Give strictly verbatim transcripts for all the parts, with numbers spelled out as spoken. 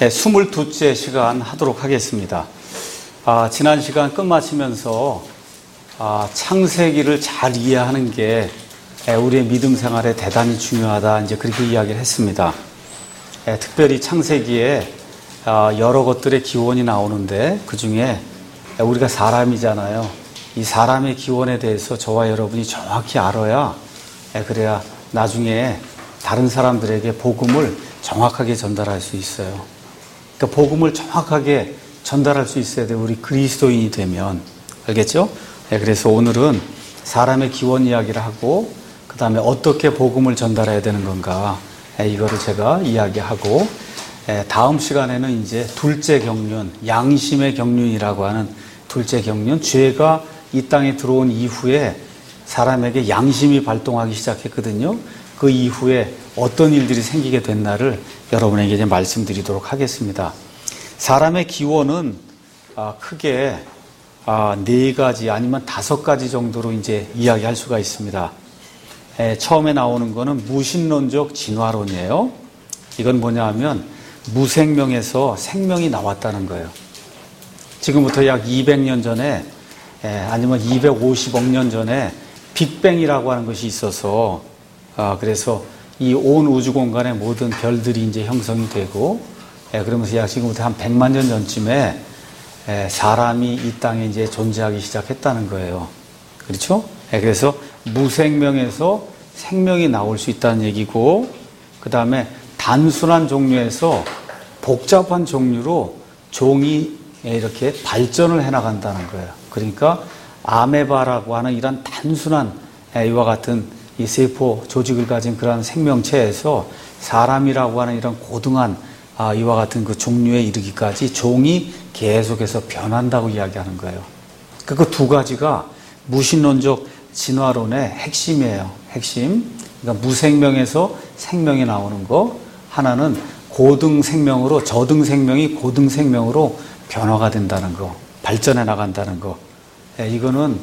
네, 스물두째 시간 하도록 하겠습니다. 아, 지난 시간 끝마치면서 아, 창세기를 잘 이해하는 게 우리의 믿음 생활에 대단히 중요하다, 이제 그렇게 이야기를 했습니다. 에, 특별히 창세기에 아, 여러 것들의 기원이 나오는데 그 중에 우리가 사람이잖아요. 이 사람의 기원에 대해서 저와 여러분이 정확히 알아야, 에, 그래야 나중에 다른 사람들에게 복음을 정확하게 전달할 수 있어요. 그러니까 복음을 정확하게 전달할 수 있어야 돼요. 우리 그리스도인이 되면. 알겠죠? 네, 그래서 오늘은 사람의 기원 이야기를 하고 그 다음에 어떻게 복음을 전달해야 되는 건가, 네, 이거를 제가 이야기하고, 네, 다음 시간에는 이제 둘째 경륜, 양심의 경륜이라고 하는 둘째 경륜, 죄가 이 땅에 들어온 이후에 사람에게 양심이 발동하기 시작했거든요. 그 이후에 어떤 일들이 생기게 됐나를 여러분에게 이제 말씀드리도록 하겠습니다. 사람의 기원은 아, 크게 아, 네 가지 아니면 다섯 가지 정도로 이제 이야기할 수가 있습니다. 에, 처음에 나오는 거는 무신론적 진화론이에요. 이건 뭐냐 하면 무생명에서 생명이 나왔다는 거예요. 지금부터 약 이백 년 전에 에, 아니면 이백오십억 년 전에 빅뱅이라고 하는 것이 있어서 아, 그래서 이 온 우주 공간의 모든 별들이 이제 형성이 되고, 예, 그러면서 약 지금부터 한 백만 년 전쯤에 예, 사람이 이 땅에 이제 존재하기 시작했다는 거예요. 그렇죠? 예, 그래서 무생명에서 생명이 나올 수 있다는 얘기고, 그 다음에 단순한 종류에서 복잡한 종류로 종이 이렇게 발전을 해나간다는 거예요. 그러니까 아메바라고 하는 이런 단순한 예, 이와 같은 이 세포 조직을 가진 그러한 생명체에서 사람이라고 하는 이런 고등한 아, 이와 같은 그 종류에 이르기까지 종이 계속해서 변한다고 이야기하는 거예요. 그 두 가지가 무신론적 진화론의 핵심이에요. 핵심. 그러니까 무생명에서 생명이 나오는 거. 하나는 고등생명으로, 저등생명이 고등생명으로 변화가 된다는 거. 발전해 나간다는 거. 예, 이거는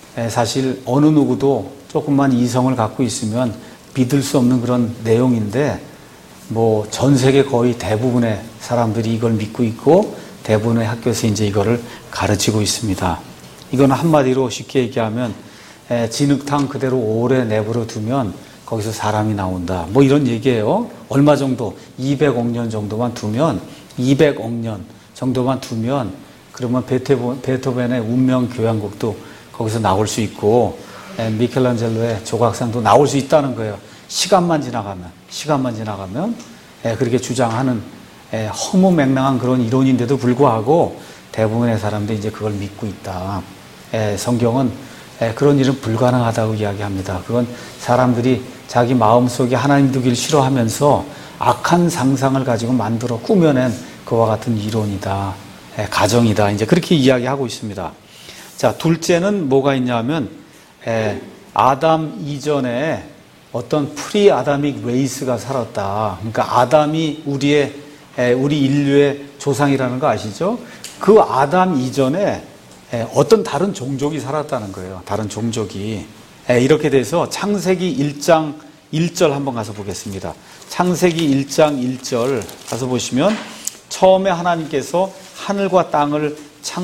사실 어느 누구도 조금만 이성을 갖고 있으면 믿을 수 없는 그런 내용인데, 뭐 전 세계 거의 대부분의 사람들이 이걸 믿고 있고 대부분의 학교에서 이제 이거를 가르치고 있습니다. 이건 한마디로 쉽게 얘기하면 에, 진흙탕 그대로 오래 내버려 두면 거기서 사람이 나온다, 뭐 이런 얘기예요. 얼마 정도, 이백억 년 정도만 두면, 이백억 년 정도만 두면 그러면 베토벤, 베토벤의 운명 교향곡도 거기서 나올 수 있고, 에, 미켈란젤로의 조각상도 나올 수 있다는 거예요. 시간만 지나가면, 시간만 지나가면, 에, 그렇게 주장하는 에, 허무맹랑한 그런 이론인데도 불구하고 대부분의 사람들이 이제 그걸 믿고 있다. 에, 성경은 에, 그런 일은 불가능하다고 이야기합니다. 그건 사람들이 자기 마음속에 하나님 두기를 싫어하면서 악한 상상을 가지고 만들어 꾸며낸 그와 같은 이론이다. 에, 가정이다. 이제 그렇게 이야기하고 있습니다. 자, 둘째는 뭐가 있냐면, 에, 아담 이전에 어떤 프리 아다믹 레이스가 살았다. 그러니까 아담이 우리의, 에, 우리 인류의 조상이라는 거 아시죠? 그 아담 이전에 에, 어떤 다른 종족이 살았다는 거예요. 다른 종족이. 에, 이렇게 돼서 창세기 일 장 일 절 한번 가서 보겠습니다. 창세기 일 장 일 절 가서 보시면, 처음에 하나님께서 하늘과 땅을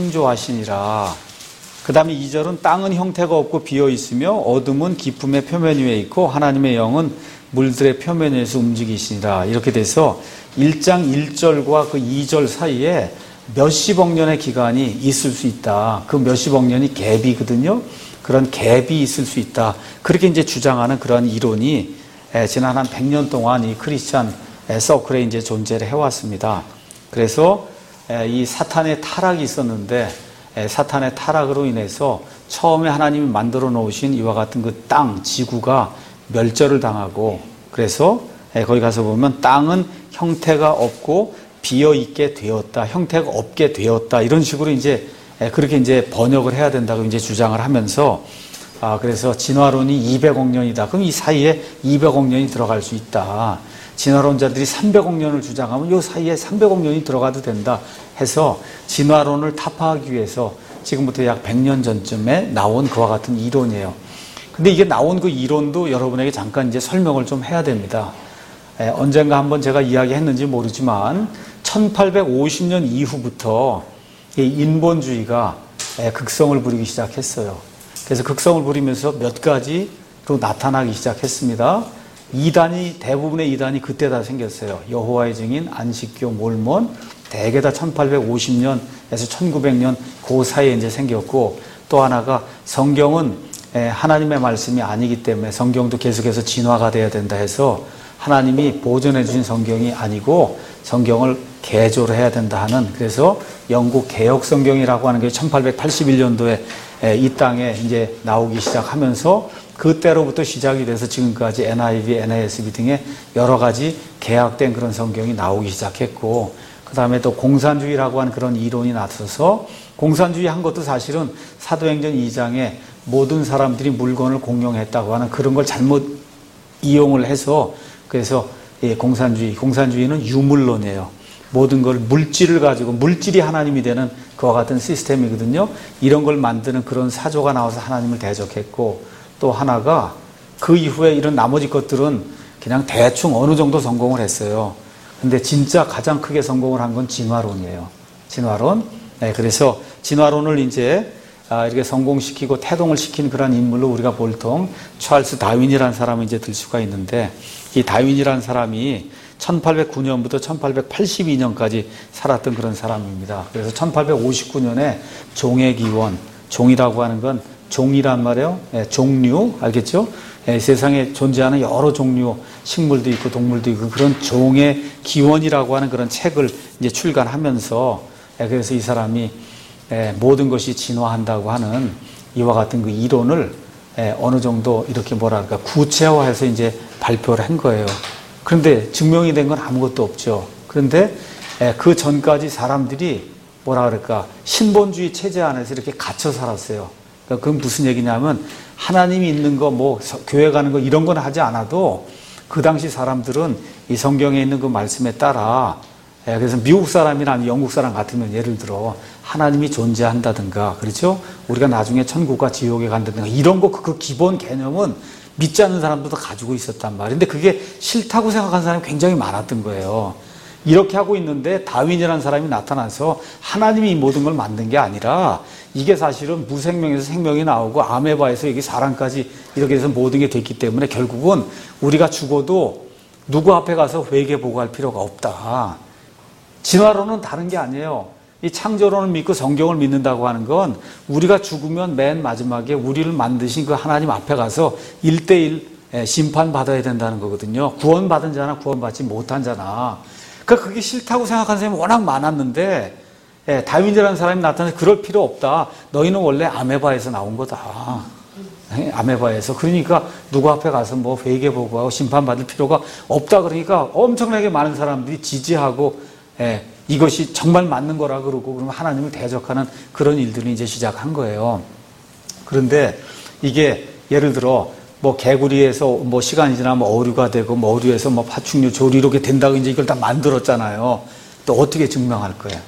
창조하시니라. 그 다음에 이 절은 땅은 형태가 없고 비어있으며 어둠은 깊음의 표면 위에 있고 하나님의 영은 물들의 표면 위에서 움직이시니라. 이렇게 돼서 일 장 일 절과 그 이 절 사이에 몇십억 년의 기간이 있을 수 있다. 그 몇십억 년이 갭이거든요. 그런 갭이 있을 수 있다. 그렇게 이제 주장하는 그런 이론이 지난 한 백 년 동안 이 크리스찬 서클에 이제 존재를 해왔습니다. 그래서 이 사탄의 타락이 있었는데, 사탄의 타락으로 인해서 처음에 하나님이 만들어 놓으신 이와 같은 그 땅, 지구가 멸절을 당하고, 그래서 거기 가서 보면 땅은 형태가 없고 비어 있게 되었다, 형태가 없게 되었다, 이런 식으로 이제 그렇게 이제 번역을 해야 된다고 이제 주장을 하면서, 아, 그래서 진화론이 이백억 년이다. 그럼 이 사이에 이백억 년이 들어갈 수 있다. 진화론자들이 삼백억 년을 주장하면 이 사이에 삼백억 년이 들어가도 된다 해서 진화론을 타파하기 위해서 지금부터 약 백 년 전쯤에 나온 그와 같은 이론이에요. 근데 이게 나온 그 이론도 여러분에게 잠깐 이제 설명을 좀 해야 됩니다. 에, 언젠가 한번 제가 이야기했는지 모르지만 천팔백오십 년 이후부터 이 인본주의가 극성을 부리기 시작했어요. 그래서 극성을 부리면서 몇 가지로 나타나기 시작했습니다. 이단이, 대부분의 이단이 그때 다 생겼어요. 여호와의 증인, 안식교, 몰몬, 대개 다 천팔백오십 년에서 천구백 년 그 사이에 이제 생겼고, 또 하나가 성경은 하나님의 말씀이 아니기 때문에 성경도 계속해서 진화가 돼야 된다 해서 하나님이 보존해 주신 성경이 아니고 성경을 개조를 해야 된다 하는, 그래서 영국 개혁 성경이라고 하는 게 천팔백팔십일 년도에 이 땅에 이제 나오기 시작하면서 그때로부터 시작이 돼서 지금까지 엔 아이 브이, 엔 에이 에스 비 등의 여러 가지 개혁된 그런 성경이 나오기 시작했고, 그 다음에 또 공산주의라고 하는 그런 이론이 나서서, 공산주의 한 것도 사실은 사도행전 이 장에 모든 사람들이 물건을 공용했다고 하는 그런 걸 잘못 이용을 해서, 그래서 예, 공산주의, 공산주의는 유물론이에요. 모든 걸 물질을 가지고, 물질이 하나님이 되는 그와 같은 시스템이거든요. 이런 걸 만드는 그런 사조가 나와서 하나님을 대적했고, 또 하나가 그 이후에 이런 나머지 것들은 그냥 대충 어느 정도 성공을 했어요. 근데 진짜 가장 크게 성공을 한 건 진화론이에요. 진화론. 네, 그래서 진화론을 이제 아, 이렇게 성공시키고 태동을 시킨 그런 인물로 우리가 보통 찰스 다윈이라는 사람을 이제 들 수가 있는데, 이 다윈이라는 사람이 천팔백구 년부터 천팔백팔십이 년까지 살았던 그런 사람입니다. 그래서 천팔백오십구 년에 종의 기원, 종이라고 하는 건 종이란 말이에요. 예, 종류, 알겠죠? 예, 세상에 존재하는 여러 종류, 식물도 있고 동물도 있고 그런 종의 기원이라고 하는 그런 책을 이제 출간하면서, 예, 그래서 이 사람이 예, 모든 것이 진화한다고 하는 이와 같은 그 이론을 예, 어느 정도 이렇게 뭐랄까 구체화해서 이제 발표를 한 거예요. 그런데 증명이 된 건 아무것도 없죠. 그런데 예, 그 전까지 사람들이 뭐라 그럴까 신본주의 체제 안에서 이렇게 갇혀 살았어요. 그러니까 그건 무슨 얘기냐면 하나님이 있는 거, 뭐 교회 가는 거 이런 건 하지 않아도 그 당시 사람들은 이 성경에 있는 그 말씀에 따라, 예, 그래서 미국 사람이나 영국 사람 같으면 예를 들어 하나님이 존재한다든가, 그렇죠? 우리가 나중에 천국과 지옥에 간다든가 이런 거 그 기본 개념은 믿지 않는 사람들도 가지고 있었단 말이에요. 근데 그게 싫다고 생각하는 사람이 굉장히 많았던 거예요. 이렇게 하고 있는데 다윈이라는 사람이 나타나서 하나님이 이 모든 걸 만든 게 아니라 이게 사실은 무생명에서 생명이 나오고 아메바에서 이게 사람까지 이렇게 해서 모든 게 됐기 때문에 결국은 우리가 죽어도 누구 앞에 가서 회개 보고할 필요가 없다. 진화론은 다른 게 아니에요. 이 창조론을 믿고 성경을 믿는다고 하는 건 우리가 죽으면 맨 마지막에 우리를 만드신 그 하나님 앞에 가서 일대일 심판받아야 된다는 거거든요. 구원받은 자나 구원받지 못한 자나. 그러니까 그게 싫다고 생각하는 사람이 워낙 많았는데, 예, 다윈이라는 사람이 나타나서 그럴 필요 없다. 너희는 원래 아메바에서 나온 거다. 예, 아메바에서. 그러니까 누구 앞에 가서 뭐 회개 보고하고 심판받을 필요가 없다. 그러니까 엄청나게 많은 사람들이 지지하고, 예, 이것이 정말 맞는 거라 그러고 그러면 하나님을 대적하는 그런 일들을 이제 시작한 거예요. 그런데 이게 예를 들어 뭐 개구리에서 뭐 시간이 지나면 어류가 되고 뭐 어류에서 뭐 파충류, 조류 이렇게 된다고 이제 이걸 다 만들었잖아요. 또 어떻게 증명할 거예요?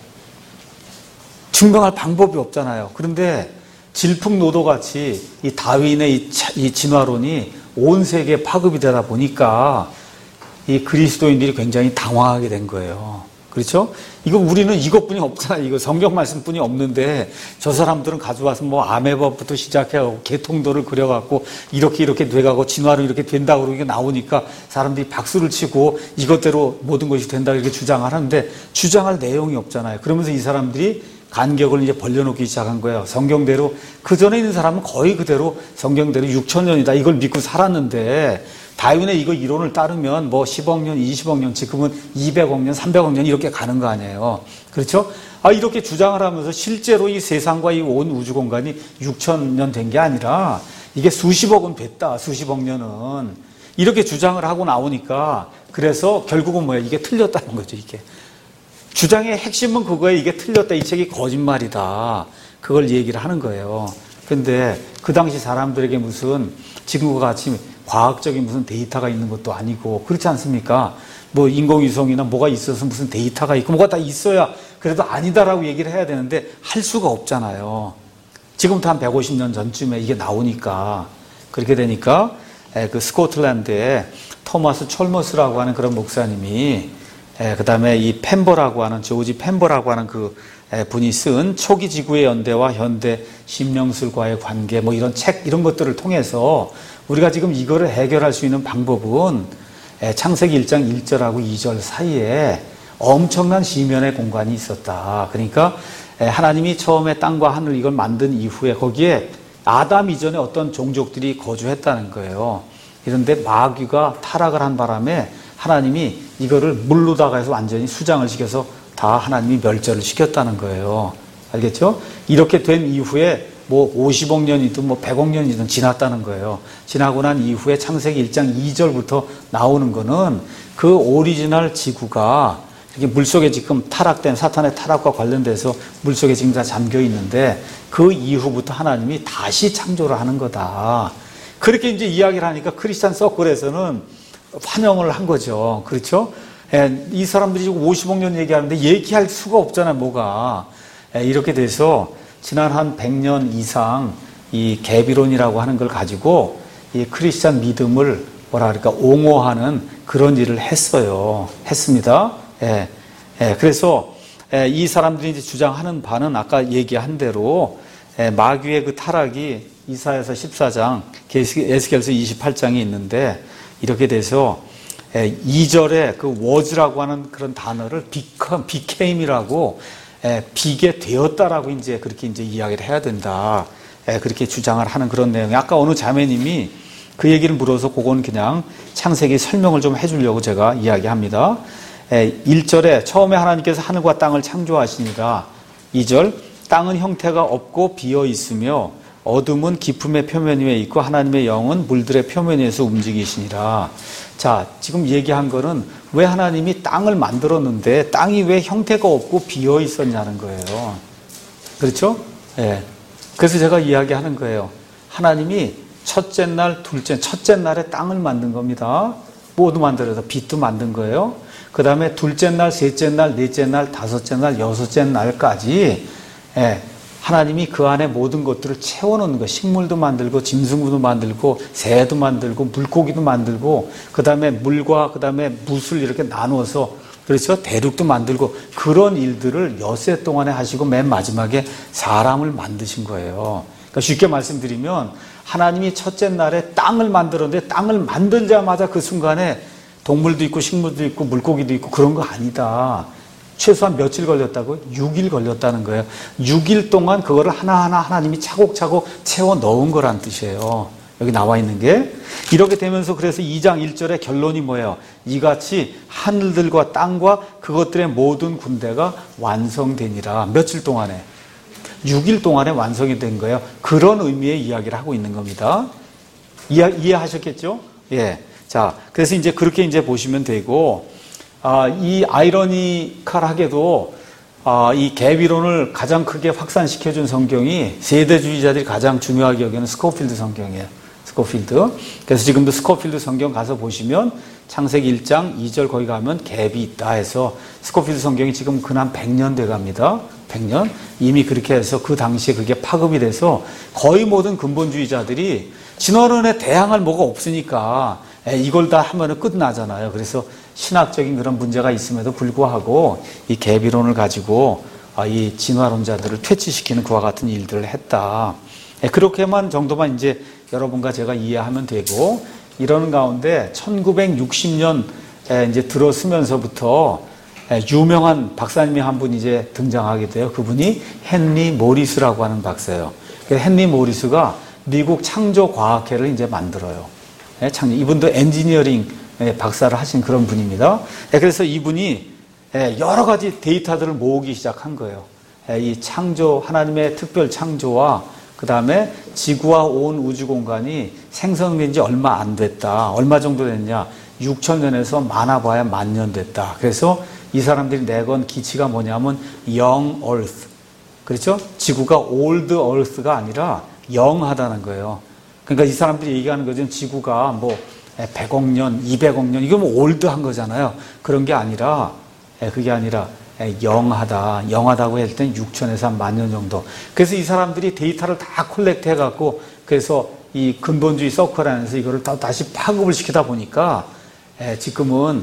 증명할 방법이 없잖아요. 그런데 질풍노도 같이 이 다윈의 이, 이 진화론이 온 세계에 파급이 되다 보니까 이 그리스도인들이 굉장히 당황하게 된 거예요. 그렇죠? 이거 우리는 이것뿐이 없잖아요. 이거 성경 말씀뿐이 없는데 저 사람들은 가져와서 뭐 아메바부터 시작해갖고 개통도를 그려갖고 이렇게 이렇게 돼가고 진화로 이렇게 된다고 그러게 나오니까 사람들이 박수를 치고 이것대로 모든 것이 된다 이렇게 주장을 하는데 주장할 내용이 없잖아요. 그러면서 이 사람들이 간격을 이제 벌려놓기 시작한 거예요. 성경대로 그 전에 있는 사람은 거의 그대로 성경대로 육천 년이다 이걸 믿고 살았는데 다윈의 이거 이론을 따르면 뭐 십억 년, 이십억 년, 지금은 이백억 년, 삼백억 년 이렇게 가는 거 아니에요. 그렇죠? 아, 이렇게 주장을 하면서 실제로 이 세상과 이 온 우주 공간이 육천 년 된 게 아니라 이게 수십억은 됐다. 수십억 년은. 이렇게 주장을 하고 나오니까 그래서 결국은 뭐야? 이게 틀렸다는 거죠, 이게. 주장의 핵심은 그거예요. 이게 틀렸다. 이 책이 거짓말이다. 그걸 얘기를 하는 거예요. 근데 그 당시 사람들에게 무슨 지금과 같이 과학적인 무슨 데이터가 있는 것도 아니고 그렇지 않습니까? 뭐 인공위성이나 뭐가 있어서 무슨 데이터가 있고 뭐가 다 있어야 그래도 아니다라고 얘기를 해야 되는데 할 수가 없잖아요. 지금부터 한 백오십 년 전쯤에 이게 나오니까 그렇게 되니까 그 스코틀랜드에 토마스 촐머스라고 하는 그런 목사님이 그 다음에 이 펜버라고 하는, 조지 펜버라고 하는 그 분이 쓴 초기 지구의 연대와 현대 심령술과의 관계, 뭐 이런 책, 이런 것들을 통해서 우리가 지금 이거를 해결할 수 있는 방법은 창세기 일 장 일 절하고 이 절 사이에 엄청난 시면의 공간이 있었다. 그러니까 하나님이 처음에 땅과 하늘 이걸 만든 이후에 거기에 아담 이전에 어떤 종족들이 거주했다는 거예요. 그런데 마귀가 타락을 한 바람에 하나님이 이거를 물로다가 해서 완전히 수장을 시켜서 다 하나님이 멸절을 시켰다는 거예요. 알겠죠? 이렇게 된 이후에 뭐 오십억 년이든 뭐 백억 년이든 지났다는 거예요. 지나고 난 이후에 창세기 일 장 이 절부터 나오는 거는 그 오리지널 지구가 이렇게 물속에 지금 타락된 사탄의 타락과 관련돼서 물속에 지금 다 잠겨 있는데 그 이후부터 하나님이 다시 창조를 하는 거다. 그렇게 이제 이야기를 하니까 크리스찬 서클에서는 환영을 한 거죠. 그렇죠? 예, 이 사람들이 지금 오십억 년 얘기하는데 얘기할 수가 없잖아요, 뭐가. 예, 이렇게 돼서 지난 한 백 년 이상 이 개비론이라고 하는 걸 가지고 이 크리스찬 믿음을 뭐라 그럴까, 옹호하는 그런 일을 했어요. 했습니다. 예, 예, 그래서 예, 이 사람들이 이제 주장하는 바는 아까 얘기한 대로 예, 마귀의 그 타락이 이사야서 십사 장, 에스겔서 이십팔 장이 있는데 이렇게 돼서 예, 이 절에 그 was라고 하는 그런 단어를 become, became이라고 예, 비게 되었다라고 이제 그렇게 이제 이야기를 해야 된다. 예, 그렇게 주장을 하는 그런 내용이, 아까 어느 자매님이 그 얘기를 물어서 그건 그냥 창세기 설명을 좀 해주려고 제가 이야기합니다. 일 절에 처음에 하나님께서 하늘과 땅을 창조하시니라. 이 절, 땅은 형태가 없고 비어 있으며 어둠은 깊음의 표면 위에 있고 하나님의 영은 물들의 표면 위에서 움직이시니라. 자, 지금 얘기한 거는 왜 하나님이 땅을 만들었는데 땅이 왜 형태가 없고 비어 있었냐는 거예요. 그렇죠? 예. 그래서 제가 이야기하는 거예요. 하나님이 첫째 날, 둘째, 첫째 날에 땅을 만든 겁니다. 모두 만들어서 빛도 만든 거예요. 그 다음에 둘째 날, 셋째 날, 넷째 날, 다섯째 날, 여섯째 날까지 예, 하나님이 그 안에 모든 것들을 채워놓는 거예요. 식물도 만들고 짐승도 만들고 새도 만들고 물고기도 만들고 그 다음에 물과 그 다음에 뭇을 이렇게 나누어서, 그렇죠? 대륙도 만들고 그런 일들을 엿새 동안에 하시고 맨 마지막에 사람을 만드신 거예요. 그러니까 쉽게 말씀드리면 하나님이 첫째 날에 땅을 만들었는데 땅을 만들자마자 그 순간에 동물도 있고 식물도 있고 물고기도 있고 그런 거 아니다. 최소한 며칠 걸렸다고요? 육 일 걸렸다는 거예요. 육 일 동안 그거를 하나하나 하나님이 차곡차곡 채워 넣은 거란 뜻이에요. 여기 나와 있는 게. 이렇게 되면서 그래서 이 장 일 절의 결론이 뭐예요? 이같이 하늘들과 땅과 그것들의 모든 군대가 완성되니라. 며칠 동안에? 육 일 동안에 완성이 된 거예요. 그런 의미의 이야기를 하고 있는 겁니다. 이해, 이해하셨겠죠? 예. 자, 그래서 이제 그렇게 이제 보시면 되고, 아, 이 아이러니컬하게도 아, 이 개비론을 가장 크게 확산시켜준 성경이 세대주의자들이 가장 중요하게 여기는 스코필드 성경이에요. 스코필드. 그래서 지금도 스코필드 성경 가서 보시면 창세기 일 장 이 절 거기 가면 갭이 있다 해서 스코필드 성경이 지금 근한 백 년 돼 갑니다. 백 년. 이미 그렇게 해서 그 당시에 그게 파급이 돼서 거의 모든 근본주의자들이 진화론에 대항할 뭐가 없으니까 이걸 다 하면은 끝나잖아요. 그래서 신학적인 그런 문제가 있음에도 불구하고 이 개비론을 가지고 이 진화론자들을 퇴치시키는 그와 같은 일들을 했다. 그렇게만 정도만 이제 여러분과 제가 이해하면 되고, 이러는 가운데 천구백육십 년 이제 들어서면서부터 유명한 박사님이 한 분 이제 등장하게 돼요. 그분이 헨리 모리스라고 하는 박사예요. 헨리 모리스가 미국 창조과학회를 이제 만들어요. 이분도 엔지니어링 박사를 하신 그런 분입니다. 그래서 이분이 여러 가지 데이터들을 모으기 시작한 거예요. 이 창조, 하나님의 특별 창조와 그 다음에 지구와 온 우주 공간이 생성된 지 얼마 안 됐다. 얼마 정도 됐냐? 육천 년에서 많아봐야 만 년 됐다. 그래서 이 사람들이 내건 기치가 뭐냐면 young earth. 그렇죠? 지구가 old earth가 아니라 영하다는 거예요. 그러니까 이 사람들이 얘기하는 거죠. 지구가 뭐 백억 년, 이백억 년, 이거 뭐 올드한 거잖아요. 그런 게 아니라, 그게 아니라 영하다. 영하다고 할 때는 육천에서 한 만 년 정도. 그래서 이 사람들이 데이터를 다 콜렉트 해갖고, 그래서 이 근본주의 서클 안에서 이거를 다시 파급을 시키다 보니까 지금은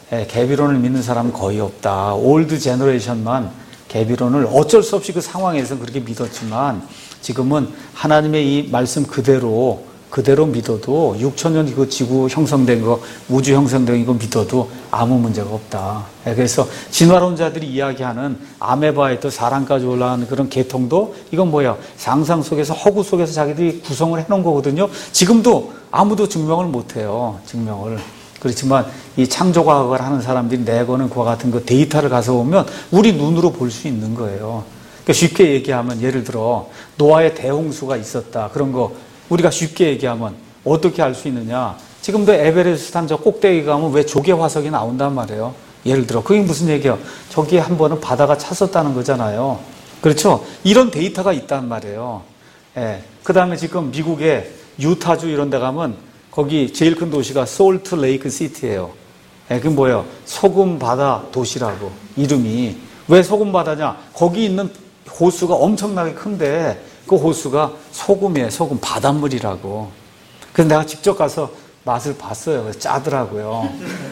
예, 개비론을 믿는 사람은 거의 없다. 올드 제너레이션만 개비론을 어쩔 수 없이 그 상황에서 그렇게 믿었지만 지금은 하나님의 이 말씀 그대로 그대로 믿어도 육천 년 그 지구 형성된 거, 우주 형성된 거 믿어도 아무 문제가 없다. 그래서 진화론자들이 이야기하는 아메바에 또 사람까지 올라가는 그런 계통도 이건 뭐야? 상상 속에서 허구 속에서 자기들이 구성을 해놓은 거거든요. 지금도 아무도 증명을 못해요. 증명을. 그렇지만 이 창조과학을 하는 사람들이 내거는 그와 같은 그 데이터를 가서 보면 우리 눈으로 볼 수 있는 거예요. 그러니까 쉽게 얘기하면 예를 들어 노아의 대홍수가 있었다. 그런 거 우리가 쉽게 얘기하면 어떻게 알 수 있느냐. 지금도 에베레스트 산 저 꼭대기 가면 왜 조개 화석이 나온단 말이에요. 예를 들어 그게 무슨 얘기야. 저기에 한 번은 바다가 찼었다는 거잖아요. 그렇죠. 이런 데이터가 있단 말이에요. 예. 그 다음에 지금 미국의 유타주 이런 데 가면 거기 제일 큰 도시가 솔트 레이크 시티예요. 예, 그게 뭐예요? 소금 바다 도시라고 이름이. 왜 소금 바다냐? 거기 있는 호수가 엄청나게 큰데 그 호수가 소금이에요. 소금 바닷물이라고. 그래서 내가 직접 가서 맛을 봤어요. 그래서 짜더라고요.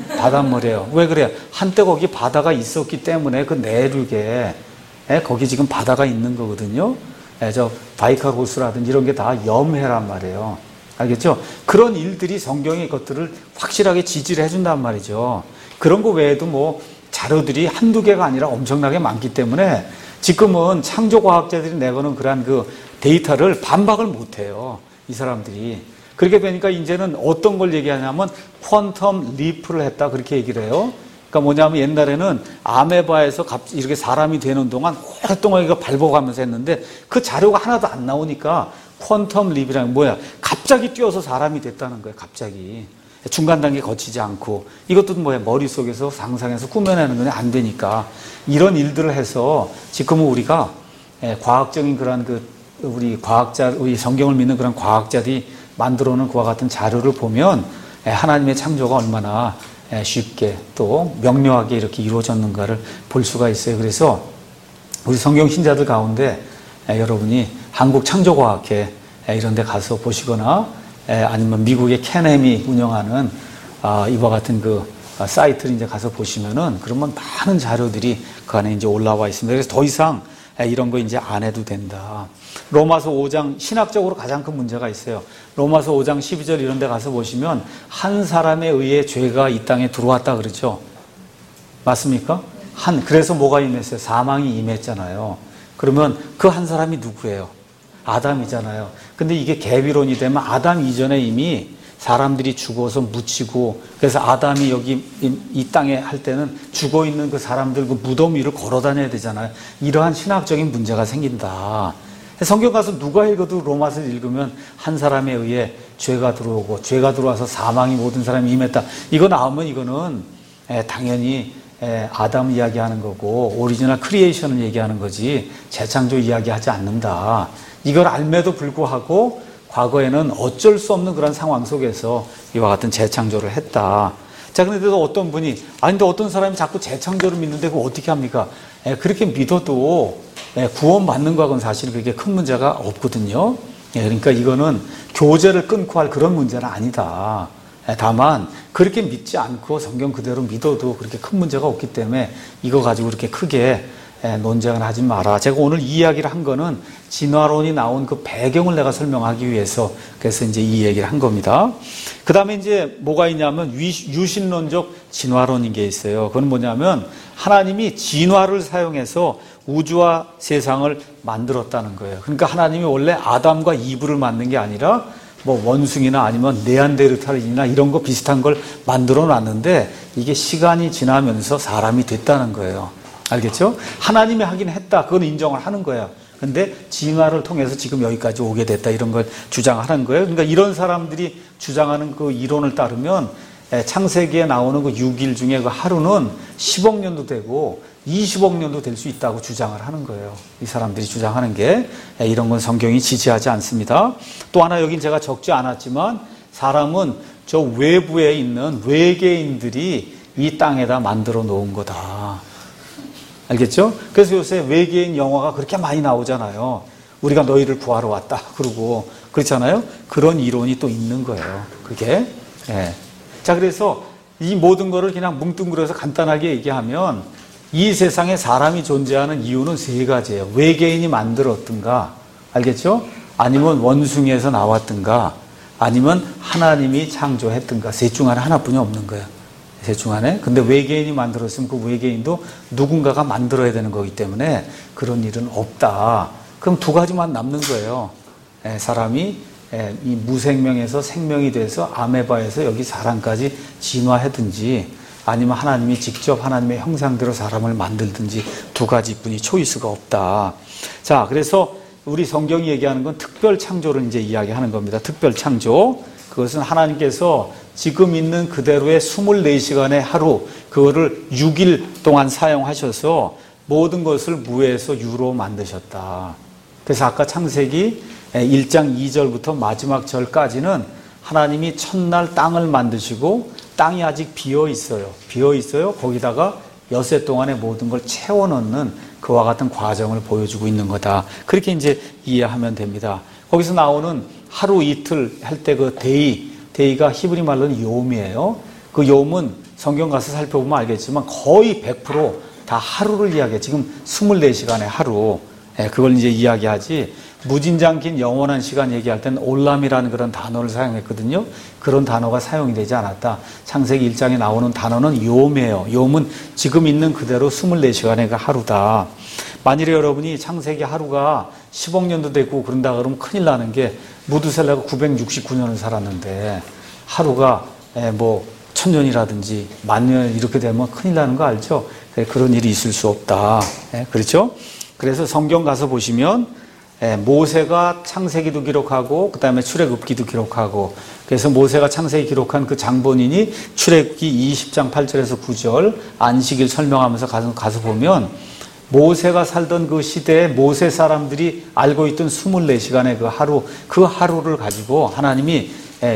바닷물이에요. 왜 그래요? 한때 거기 바다가 있었기 때문에 그 내륙에 예, 거기 지금 바다가 있는 거거든요. 예, 저 바이칼 호수라든지 이런 게 다 염해란 말이에요. 알겠죠? 그런 일들이 성경의 것들을 확실하게 지지를 해준단 말이죠. 그런 거 외에도 뭐 자료들이 한두 개가 아니라 엄청나게 많기 때문에 지금은 창조과학자들이 내거는 그러한 그 데이터를 반박을 못해요. 이 사람들이. 그렇게 되니까 이제는 어떤 걸 얘기하냐면 퀀텀 리프를 했다 그렇게 얘기를 해요. 그러니까 뭐냐면 옛날에는 아메바에서 이렇게 사람이 되는 동안 오랫동안 이거 밟아가면서 했는데 그 자료가 하나도 안 나오니까 퀀텀 립이라는 뭐야? 갑자기 뛰어서 사람이 됐다는 거예요. 갑자기. 중간 단계 거치지 않고. 이것도 뭐야? 머릿속에서 상상해서 꾸며내는 건 안 되니까. 이런 일들을 해서 지금은 우리가 과학적인 그런 그 우리 과학자, 우리 성경을 믿는 그런 과학자들이 만들어 놓은 그와 같은 자료를 보면 하나님의 창조가 얼마나 쉽게 또 명료하게 이렇게 이루어졌는가를 볼 수가 있어요. 그래서 우리 성경 신자들 가운데 여러분이 한국 창조과학회 이런 데 가서 보시거나 아니면 미국의 캔햄이 운영하는 이와 같은 그 사이트를 이제 가서 보시면은 그러면 많은 자료들이 그 안에 이제 올라와 있습니다. 그래서 더 이상 이런 거 이제 안 해도 된다. 로마서 오 장 신학적으로 가장 큰 문제가 있어요. 로마서 오 장 십이 절 이런 데 가서 보시면 한 사람에 의해 죄가 이 땅에 들어왔다 그러죠. 맞습니까? 한 그래서 뭐가 임했어요? 사망이 임했잖아요. 그러면 그 한 사람이 누구예요? 아담이잖아요. 근데 이게 개비론이 되면 아담 이전에 이미 사람들이 죽어서 묻히고 그래서 아담이 여기 이 땅에 할 때는 죽어있는 그 사람들 그 무덤 위를 걸어 다녀야 되잖아요. 이러한 신학적인 문제가 생긴다. 성경 가서 누가 읽어도 로마서를 읽으면 한 사람에 의해 죄가 들어오고 죄가 들어와서 사망이 모든 사람이 임했다. 이거 나오면 이거는 당연히 아담 이야기하는 거고 오리지널 크리에이션을 얘기하는 거지 재창조 이야기하지 않는다. 이걸 알매도 불구하고 과거에는 어쩔 수 없는 그런 상황 속에서 이와 같은 재창조를 했다. 자, 그런데도 어떤 분이 아니 근데 어떤 사람이 자꾸 재창조를 믿는데 그거 어떻게 합니까? 에, 그렇게 믿어도 에, 구원받는 거하고는 사실 그렇게 큰 문제가 없거든요. 예, 그러니까 이거는 교제를 끊고 할 그런 문제는 아니다. 에, 다만 그렇게 믿지 않고 성경 그대로 믿어도 그렇게 큰 문제가 없기 때문에 이거 가지고 그렇게 크게 에, 논쟁을 하지 마라. 제가 오늘 이 이야기를 한 거는 진화론이 나온 그 배경을 내가 설명하기 위해서 그래서 이제 이 얘기를 한 겁니다. 그 다음에 이제 뭐가 있냐면 유신론적 진화론인 게 있어요. 그건 뭐냐면 하나님이 진화를 사용해서 우주와 세상을 만들었다는 거예요. 그러니까 하나님이 원래 아담과 이브를 만든 게 아니라 뭐 원숭이나 아니면 네안데르탈인이나 이런 거 비슷한 걸 만들어 놨는데 이게 시간이 지나면서 사람이 됐다는 거예요. 알겠죠? 하나님이 하긴 했다. 그건 인정을 하는 거야. 근데 진화를 통해서 지금 여기까지 오게 됐다. 이런 걸 주장하는 거예요. 그러니까 이런 사람들이 주장하는 그 이론을 따르면 창세기에 나오는 그 육 일 중에 그 하루는 십억 년도 되고 이십억 년도 될 수 있다고 주장을 하는 거예요. 이 사람들이 주장하는 게 이런 건 성경이 지지하지 않습니다. 또 하나 여긴 제가 적지 않았지만 사람은 저 외부에 있는 외계인들이 이 땅에다 만들어 놓은 거다. 알겠죠? 그래서 요새 외계인 영화가 그렇게 많이 나오잖아요. 우리가 너희를 구하러 왔다. 그러고 그렇잖아요. 그런 이론이 또 있는 거예요. 그게. 예. 자, 그래서 이 모든 거를 그냥 뭉뚱그려서 간단하게 얘기하면 이 세상에 사람이 존재하는 이유는 세 가지예요. 외계인이 만들었든가, 알겠죠? 아니면 원숭이에서 나왔든가, 아니면 하나님이 창조했든가. 셋 중 하나 하나뿐이 없는 거예요. 셋 중 하나. 근데 외계인이 만들었으면 그 외계인도 누군가가 만들어야 되는 거기 때문에 그런 일은 없다. 그럼 두 가지만 남는 거예요. 에, 사람이 에, 이 무생명에서 생명이 돼서 아메바에서 여기 사람까지 진화하든지, 아니면 하나님이 직접 하나님의 형상대로 사람을 만들든지, 두 가지뿐이 초이스가 없다. 자, 그래서 우리 성경이 얘기하는 건 특별 창조를 이제 이야기하는 겁니다. 특별 창조. 그것은 하나님께서 지금 있는 그대로의 이십사 시간의 하루, 그거를 육 일 동안 사용하셔서 모든 것을 무에서 유로 만드셨다. 그래서 아까 창세기 일 장 이 절부터 마지막 절까지는 하나님이 첫날 땅을 만드시고 땅이 아직 비어 있어요. 비어 있어요. 거기다가 엿새 동안의 모든 걸 채워 넣는 그와 같은 과정을 보여주고 있는 거다. 그렇게 이제 이해하면 됩니다. 거기서 나오는 하루 이틀 할 때 그 데이, 데이가 히브리 말로는 요음이에요. 그 요음은 성경 가서 살펴보면 알겠지만 거의 백 퍼센트 다 하루를 이야기해. 지금 이십사 시간의 하루. 예, 그걸 이제 이야기하지. 무진장 긴 영원한 시간 얘기할 때는 올람이라는 그런 단어를 사용했거든요. 그런 단어가 사용이 되지 않았다. 창세기 일 장에 나오는 단어는 요음이에요. 요음은 지금 있는 그대로 이십사 시간의 그 하루다. 만일에 여러분이 창세기 하루가 십억 년도 됐고 그런다 그러면 큰일 나는 게, 무두셀라가 구백육십구 년을 살았는데 하루가 뭐 천년이라든지 만년 이렇게 되면 큰일 나는 거 알죠? 그런 일이 있을 수 없다. 그렇죠? 그래서 성경 가서 보시면 모세가 창세기도 기록하고 그 다음에 출애굽기도 기록하고, 그래서 모세가 창세기 기록한 그 장본인이 출애굽기 이십 장 팔 절에서 구 절 안식일 설명하면서 가서, 가서 보면 모세가 살던 그 시대에 모세 사람들이 알고 있던 이십사 시간의 그 하루, 그 하루를 가지고 하나님이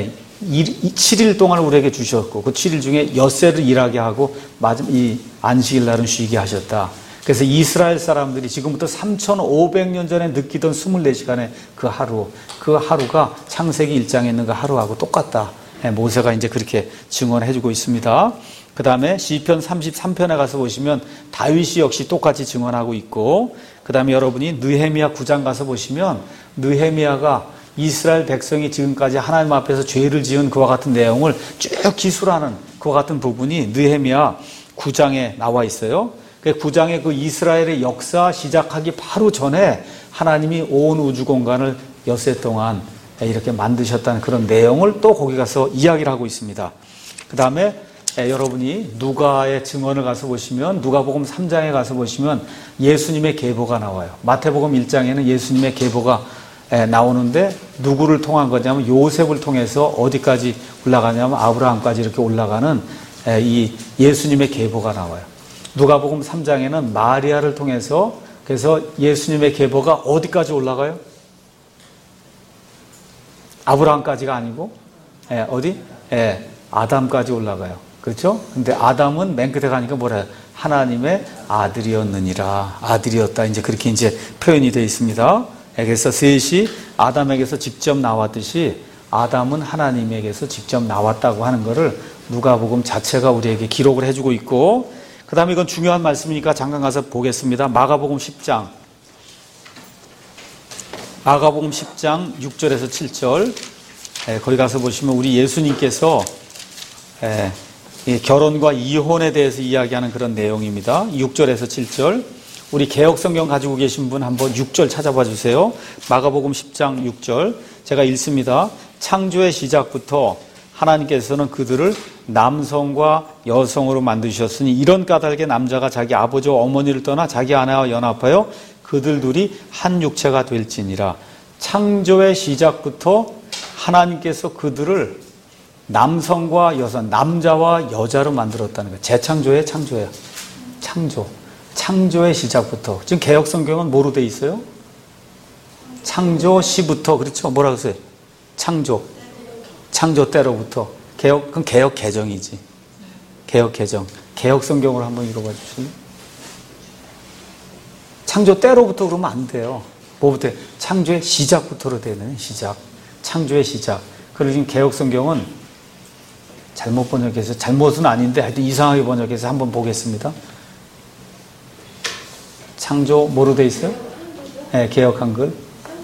칠 일 동안 우리에게 주셨고, 그 칠 일 중에 엿새를 일하게 하고 이 안식일 날은 쉬게 하셨다. 그래서 이스라엘 사람들이 지금부터 삼천오백 년 전에 느끼던 이십사 시간의 그 하루, 그 하루가 창세기 일 장에 있는 그 하루하고 똑같다. 모세가 이제 그렇게 증언해주고 있습니다. 그 다음에 시편 삼십삼 편에 가서 보시면 다윗이 역시 똑같이 증언하고 있고, 그 다음에 여러분이 느헤미야 구 장 가서 보시면 느헤미야가 이스라엘 백성이 지금까지 하나님 앞에서 죄를 지은 그와 같은 내용을 쭉 기술하는 그와 같은 부분이 느헤미야 구 장에 나와 있어요. 그 구 장의 그 이스라엘의 역사 시작하기 바로 전에 하나님이 온 우주 공간을 엿새 동안 이렇게 만드셨다는 그런 내용을 또 거기 가서 이야기를 하고 있습니다. 그 다음에 여러분이 누가의 증언을 가서 보시면, 누가복음 삼 장에 가서 보시면 예수님의 계보가 나와요. 마태복음 일 장에는 예수님의 계보가 나오는데 누구를 통한 거냐면 요셉을 통해서 어디까지 올라가냐면 아브라함까지 이렇게 올라가는 이 예수님의 계보가 나와요. 누가복음 삼 장에는 마리아를 통해서, 그래서 예수님의 계보가 어디까지 올라가요? 아브라함까지가 아니고 예, 어디? 예, 아담까지 올라가요. 그렇죠? 근데 아담은 맨 끝에 가니까 뭐라 해요? 하나님의 아들이었느니라. 아들이었다. 이제 그렇게 이제 표현이 되어 있습니다. 예, 그래서 셋이 아담에게서 직접 나왔듯이 아담은 하나님에게서 직접 나왔다고 하는 것을 누가복음 자체가 우리에게 기록을 해주고 있고, 그 다음에 이건 중요한 말씀이니까 잠깐 가서 보겠습니다. 마가복음 십 장. 마가복음 십 장 육 절에서 칠 절. 에, 거기 가서 보시면 우리 예수님께서 에, 이 결혼과 이혼에 대해서 이야기하는 그런 내용입니다. 육 절에서 칠 절. 우리 개역성경 가지고 계신 분 한번 육 절 찾아봐 주세요. 마가복음 십 장 육 절. 제가 읽습니다. 창조의 시작부터 하나님께서는 그들을 남성과 여성으로 만드셨으니 이런 까닭에 남자가 자기 아버지와 어머니를 떠나 자기 아내와 연합하여 그들 둘이 한 육체가 될지니라. 창조의 시작부터 하나님께서 그들을 남성과 여성, 남자와 여자로 만들었다는 거예요. 재창조의 창조예요. 창조. 창조의 시작부터. 지금 개역성경은 뭐로 돼 있어요? 창조 시부터. 그렇죠? 뭐라고 써요? 창조. 창조 때로부터. 개혁, 그건 개혁 개정이지. 개혁 개정. 개혁 성경으로 한번 읽어봐 주실래요? 창조 때로부터 그러면 안 돼요. 뭐부터? 창조의 시작부터로 되는 시작. 창조의 시작. 그리고 지금 개혁 성경은 잘못 번역해서, 잘못은 아닌데 하여튼 이상하게 번역해서 한번 보겠습니다. 창조 뭐로 돼 있어요? 네, 개역 한글.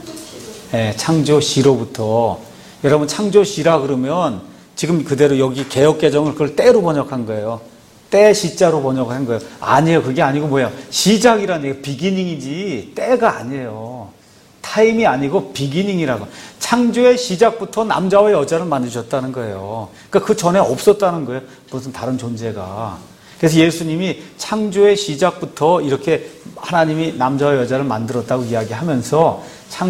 네, 창조시로부터. 여러분 창조시라 그러면 지금 그대로 여기 개역 개정을 그걸 때로 번역한 거예요. 때 시자로 번역한 거예요. 아니에요. 그게 아니고 뭐예요? 시작이라는 얘기, 비기닝이지 때가 아니에요. 타임이 아니고 비기닝이라고. 창조의 시작부터 남자와 여자를 만드셨다는 거예요. 그러니까 그 전에 없었다는 거예요. 무슨 다른 존재가. 그래서 예수님이 창조의 시작부터 이렇게 하나님이 남자와 여자를 만들었다고 이야기하면서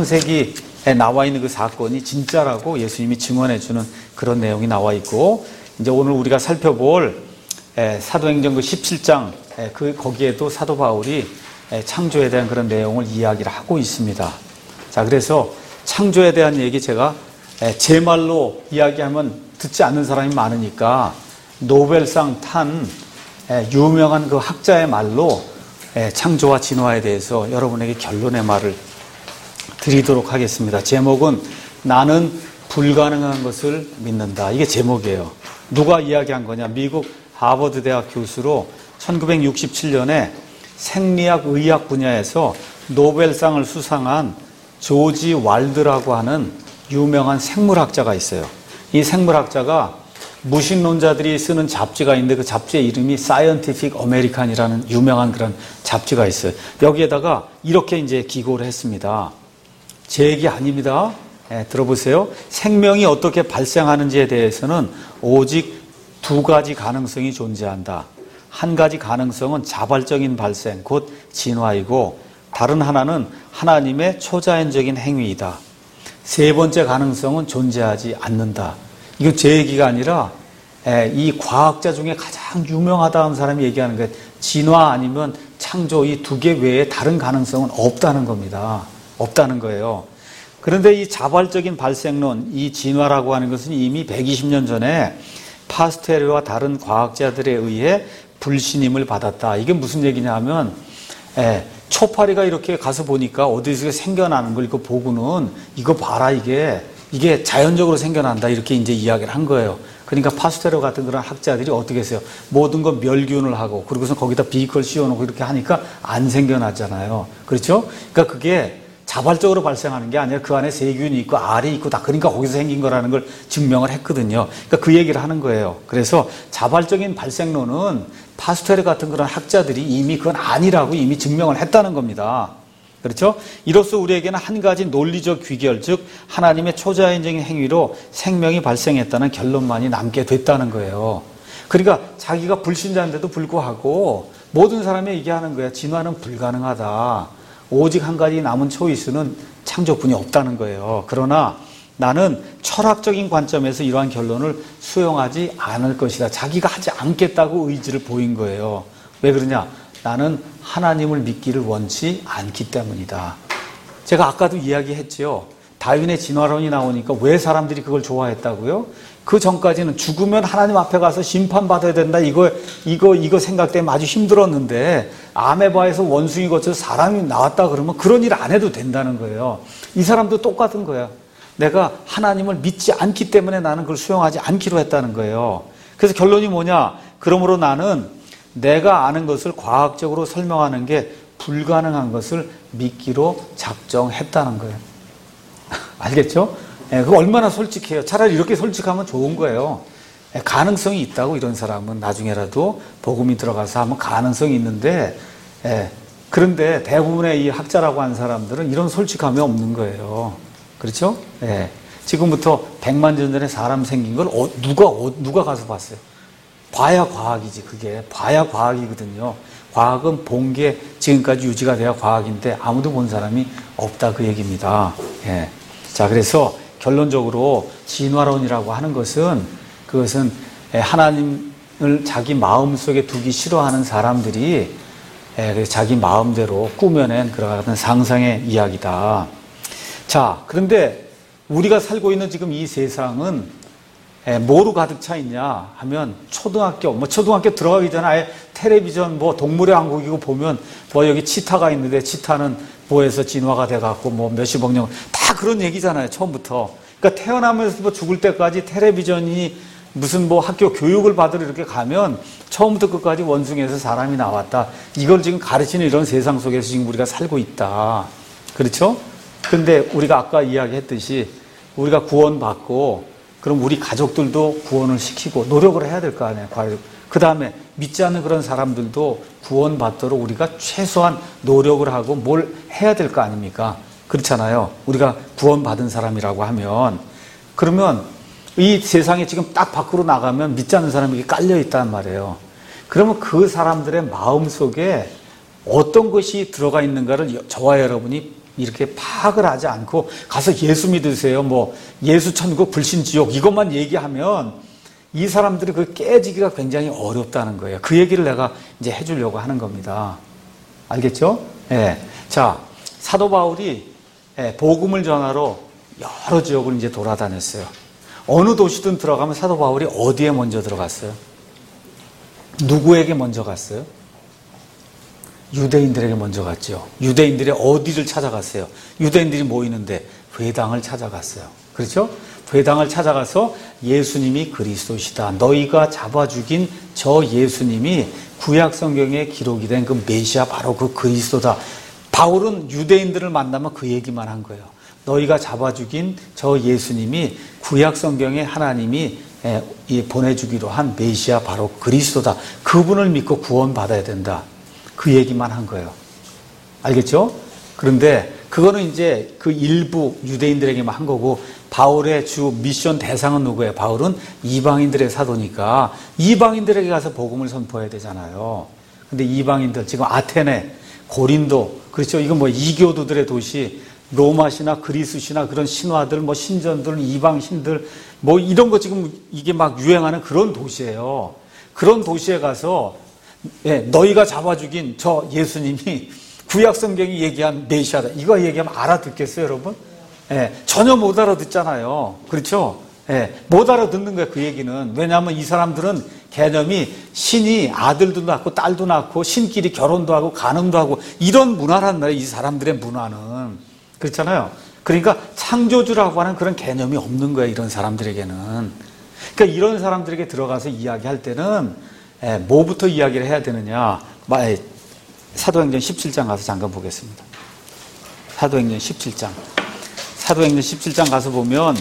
창세기에 나와 있는 그 사건이 진짜라고 예수님이 증언해주는 그런 내용이 나와 있고, 이제 오늘 우리가 살펴볼 사도행전 그 십칠 장, 그 거기에도 사도 바울이 창조에 대한 그런 내용을 이야기를 하고 있습니다. 자, 그래서 창조에 대한 얘기 제가 제 말로 이야기하면 듣지 않는 사람이 많으니까 노벨상 탄 유명한 그 학자의 말로 창조와 진화에 대해서 여러분에게 결론의 말을 드리도록 하겠습니다. 제목은 나는 불가능한 것을 믿는다. 이게 제목이에요. 누가 이야기한 거냐? 미국 하버드 대학 교수로 천구백육십칠 년에 생리학 의학 분야에서 노벨상을 수상한 조지 왈드라고 하는 유명한 생물학자가 있어요. 이 생물학자가 무신론자들이 쓰는 잡지가 있는데 그 잡지의 이름이 Scientific American이라는 유명한 그런 잡지가 있어요. 여기에다가 이렇게 이제 기고를 했습니다. 제 얘기 아닙니다. 네, 들어보세요. 생명이 어떻게 발생하는지에 대해서는 오직 두 가지 가능성이 존재한다. 한 가지 가능성은 자발적인 발생, 곧 진화이고, 다른 하나는 하나님의 초자연적인 행위이다. 세 번째 가능성은 존재하지 않는다. 이거 제 얘기가 아니라 이 과학자 중에 가장 유명하다는 사람이 얘기하는 거예요. 진화 아니면 창조, 이 두 개 외에 다른 가능성은 없다는 겁니다. 없다는 거예요. 그런데 이 자발적인 발생론, 이 진화라고 하는 것은 이미 백이십 년 전에 파스테르와 다른 과학자들에 의해 불신임을 받았다. 이게 무슨 얘기냐 하면 예, 초파리가 이렇게 가서 보니까 어디서 생겨나는 걸 이거 보고는 이거 봐라, 이게 이게 자연적으로 생겨난다, 이렇게 이제 이야기를 한 거예요. 그러니까 파스테르 같은 그런 학자들이 어떻게 했어요? 모든 거 멸균을 하고 그리고서 거기다 비कर 씌워놓고 이렇게 하니까 안 생겨나잖아요. 그렇죠? 그러니까 그게 자발적으로 발생하는 게 아니라 그 안에 세균이 있고 알이 있고 다 그러니까 거기서 생긴 거라는 걸 증명을 했거든요. 그러니까 그 얘기를 하는 거예요. 그래서 자발적인 발생론은 파스테르 같은 그런 학자들이 이미 그건 아니라고 이미 증명을 했다는 겁니다. 그렇죠? 이로써 우리에게는 한 가지 논리적 귀결, 즉 하나님의 초자연적인 행위로 생명이 발생했다는 결론만이 남게 됐다는 거예요. 그러니까 자기가 불신자인데도 불구하고 모든 사람이 얘기하는 거야. 진화는 불가능하다. 오직 한 가지 남은 초이스는 창조뿐이 없다는 거예요. 그러나 나는 철학적인 관점에서 이러한 결론을 수용하지 않을 것이다. 자기가 하지 않겠다고 의지를 보인 거예요. 왜 그러냐? 나는 하나님을 믿기를 원치 않기 때문이다. 제가 아까도 이야기했지요. 다윈의 진화론이 나오니까 왜 사람들이 그걸 좋아했다고요? 그 전까지는 죽으면 하나님 앞에 가서 심판받아야 된다, 이거 이거 이거 생각 때문에 아주 힘들었는데 아메바에서 원숭이 거쳐서 사람이 나왔다 그러면 그런 일 안 해도 된다는 거예요. 이 사람도 똑같은 거야. 내가 하나님을 믿지 않기 때문에 나는 그걸 수용하지 않기로 했다는 거예요. 그래서 결론이 뭐냐? 그러므로 나는 내가 아는 것을 과학적으로 설명하는 게 불가능한 것을 믿기로 작정했다는 거예요. 알겠죠? 예, 그거 얼마나 솔직해요. 차라리 이렇게 솔직하면 좋은 거예요. 예, 가능성이 있다고, 이런 사람은 나중에라도 복음이 들어가서 하면 가능성이 있는데, 예, 그런데 대부분의 이 학자라고 하는 사람들은 이런 솔직함이 없는 거예요. 그렇죠? 예, 지금부터 백만 년 전에 사람 생긴 걸 어, 누가 어, 누가 가서 봤어요? 봐야 과학이지. 그게 봐야 과학이거든요. 과학은 본 게 지금까지 유지가 돼야 과학인데 아무도 본 사람이 없다, 그 얘기입니다. 예. 자, 그래서 결론적으로 진화론이라고 하는 것은, 그것은 하나님을 자기 마음속에 두기 싫어하는 사람들이 자기 마음대로 꾸며낸 그런 같은 상상의 이야기다. 자, 그런데 우리가 살고 있는 지금 이 세상은 뭐로 가득 차 있냐 하면 초등학교, 뭐 초등학교 들어가기 전에 아예 텔레비전 뭐 동물의 왕국이고 보면 뭐 여기 치타가 있는데 치타는 뭐에서 진화가 돼갖고 뭐 몇십억 년, 다 그런 얘기잖아요, 처음부터. 그러니까 태어나면서 죽을 때까지 텔레비전이 무슨 뭐 학교 교육을 받으러 이렇게 가면 처음부터 끝까지 원숭이에서 사람이 나왔다. 이걸 지금 가르치는 이런 세상 속에서 지금 우리가 살고 있다. 그렇죠? 근데 우리가 아까 이야기했듯이 우리가 구원받고 그럼 우리 가족들도 구원을 시키고 노력을 해야 될 거 아니에요. 그 다음에 믿지 않는 그런 사람들도 구원받도록 우리가 최소한 노력을 하고 뭘 해야 될 거 아닙니까? 그렇잖아요. 우리가 구원받은 사람이라고 하면 그러면 이 세상에 지금 딱 밖으로 나가면 믿지 않는 사람이 깔려 있단 말이에요. 그러면 그 사람들의 마음속에 어떤 것이 들어가 있는가를 저와 여러분이 이렇게 파악을 하지 않고 가서 예수 믿으세요. 뭐 예수 천국 불신 지옥 이것만 얘기하면 이 사람들이 그 깨지기가 굉장히 어렵다는 거예요. 그 얘기를 내가 이제 해주려고 하는 겁니다. 알겠죠? 예. 자, 사도 바울이 예, 복음을 전하러 여러 지역을 이제 돌아다녔어요. 어느 도시든 들어가면 사도 바울이 어디에 먼저 들어갔어요? 누구에게 먼저 갔어요? 유대인들에게 먼저 갔죠. 유대인들이 어디를 찾아갔어요? 유대인들이 모이는데 회당을 찾아갔어요. 그렇죠? 회당을 찾아가서 예수님이 그리스도시다. 너희가 잡아 죽인 저 예수님이 구약 성경에 기록이 된 그 메시아 바로 그 그리스도다. 바울은 유대인들을 만나면 그 얘기만 한 거예요. 너희가 잡아 죽인 저 예수님이 구약 성경에 하나님이 보내주기로 한 메시아 바로 그리스도다. 그분을 믿고 구원받아야 된다. 그 얘기만 한 거예요. 알겠죠? 그런데 그거는 이제 그 일부 유대인들에게만 한 거고 바울의 주 미션 대상은 누구예요? 바울은 이방인들의 사도니까 이방인들에게 가서 복음을 선포해야 되잖아요. 근데 이방인들 지금 아테네, 고린도 그렇죠? 이건 뭐 이교도들의 도시, 로마시나 그리스시나 그런 신화들, 뭐 신전들, 이방신들 뭐 이런 거 지금 이게 막 유행하는 그런 도시예요. 그런 도시에 가서 예, 너희가 잡아 죽인 저 예수님이 구약 성경이 얘기한 메시아다. 이거 얘기하면 알아듣겠어요, 여러분? 예, 전혀 못 알아듣잖아요. 그렇죠? 예, 못 알아듣는 거예요, 그 얘기는. 왜냐하면 이 사람들은 개념이 신이 아들도 낳고 딸도 낳고 신끼리 결혼도 하고 간음도 하고 이런 문화란 말이에요, 이 사람들의 문화는. 그렇잖아요. 그러니까 창조주라고 하는 그런 개념이 없는 거예요, 이런 사람들에게는. 그러니까 이런 사람들에게 들어가서 이야기할 때는 예, 뭐부터 이야기를 해야 되느냐. 사도행전 십칠 장 가서 잠깐 보겠습니다. 사도행전 십칠 장. 사도행전 십칠 장 가서 보면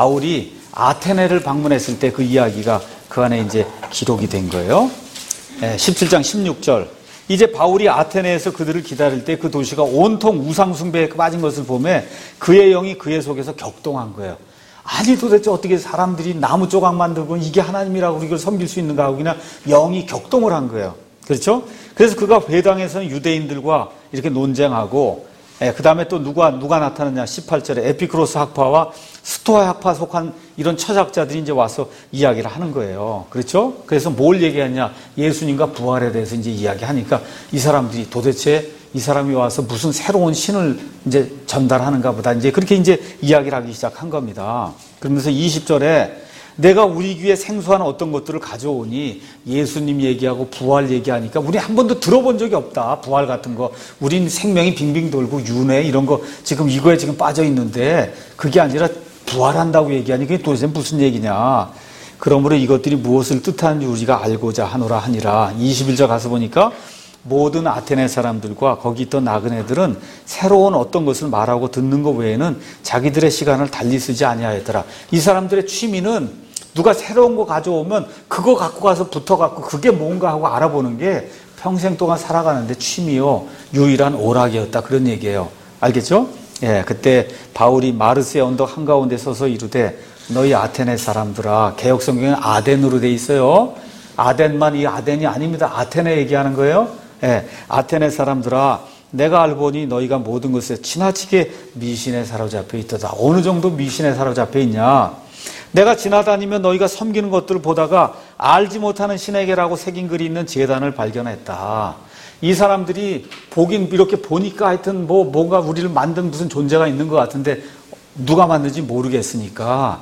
바울이 아테네를 방문했을 때 그 이야기가 그 안에 이제 기록이 된 거예요. 예, 십칠 장 십육 절. 이제 바울이 아테네에서 그들을 기다릴 때 그 도시가 온통 우상숭배에 빠진 것을 보며 그의 영이 그의 속에서 격동한 거예요. 아니 도대체 어떻게 사람들이 나무 조각 만들고 이게 하나님이라고 이걸 섬길 수 있는가 하고 그냥 영이 격동을 한 거예요. 그렇죠? 그래서 그가 회당에서는 유대인들과 이렇게 논쟁하고 예, 그 다음에 또 누가 누가 나타났냐 십팔 절에 에피크로스 학파와 스토아 학파 속한 이런 철학자들이 이제 와서 이야기를 하는 거예요. 그렇죠? 그래서 뭘 얘기하냐 예수님과 부활에 대해서 이제 이야기하니까 이 사람들이 도대체 이 사람이 와서 무슨 새로운 신을 이제 전달하는가 보다 이제 그렇게 이제 이야기를 하기 시작한 겁니다. 그러면서 이십 절에 내가 우리 귀에 생소한 어떤 것들을 가져오니 예수님 얘기하고 부활 얘기하니까 우리 한 번도 들어본 적이 없다. 부활 같은 거. 우린 생명이 빙빙 돌고 윤회 이런 거 지금 이거에 지금 빠져 있는데 그게 아니라 부활한다고 얘기하니 그게 도대체 무슨 얘기냐. 그러므로 이것들이 무엇을 뜻하는지 우리가 알고자 하노라 하니라. 이십일 절 가서 보니까 모든 아테네 사람들과 거기 있던 나그네들은 새로운 어떤 것을 말하고 듣는 것 외에는 자기들의 시간을 달리 쓰지 아니하였더라. 이 사람들의 취미는 누가 새로운 거 가져오면 그거 갖고 가서 붙어갖고 그게 뭔가 하고 알아보는 게 평생 동안 살아가는데 취미요 유일한 오락이었다. 그런 얘기예요. 알겠죠? 예, 그때 바울이 마르스의 언덕 한가운데 서서 이르되 너희 아테네 사람들아. 개역 성경은 아덴으로 돼 있어요. 아덴만 이 아덴이 아닙니다. 아테네 얘기하는 거예요. 예, 아테네 사람들아 내가 알고 보니 너희가 모든 것에 지나치게 미신에 사로잡혀 있다. 어느 정도 미신에 사로잡혀 있냐. 내가 지나다니며 너희가 섬기는 것들을 보다가 알지 못하는 신에게라고 새긴 글이 있는 제단을 발견했다. 이 사람들이 보긴 이렇게 보니까 하여튼 뭐 뭔가 우리를 만든 무슨 존재가 있는 것 같은데 누가 만든지 모르겠으니까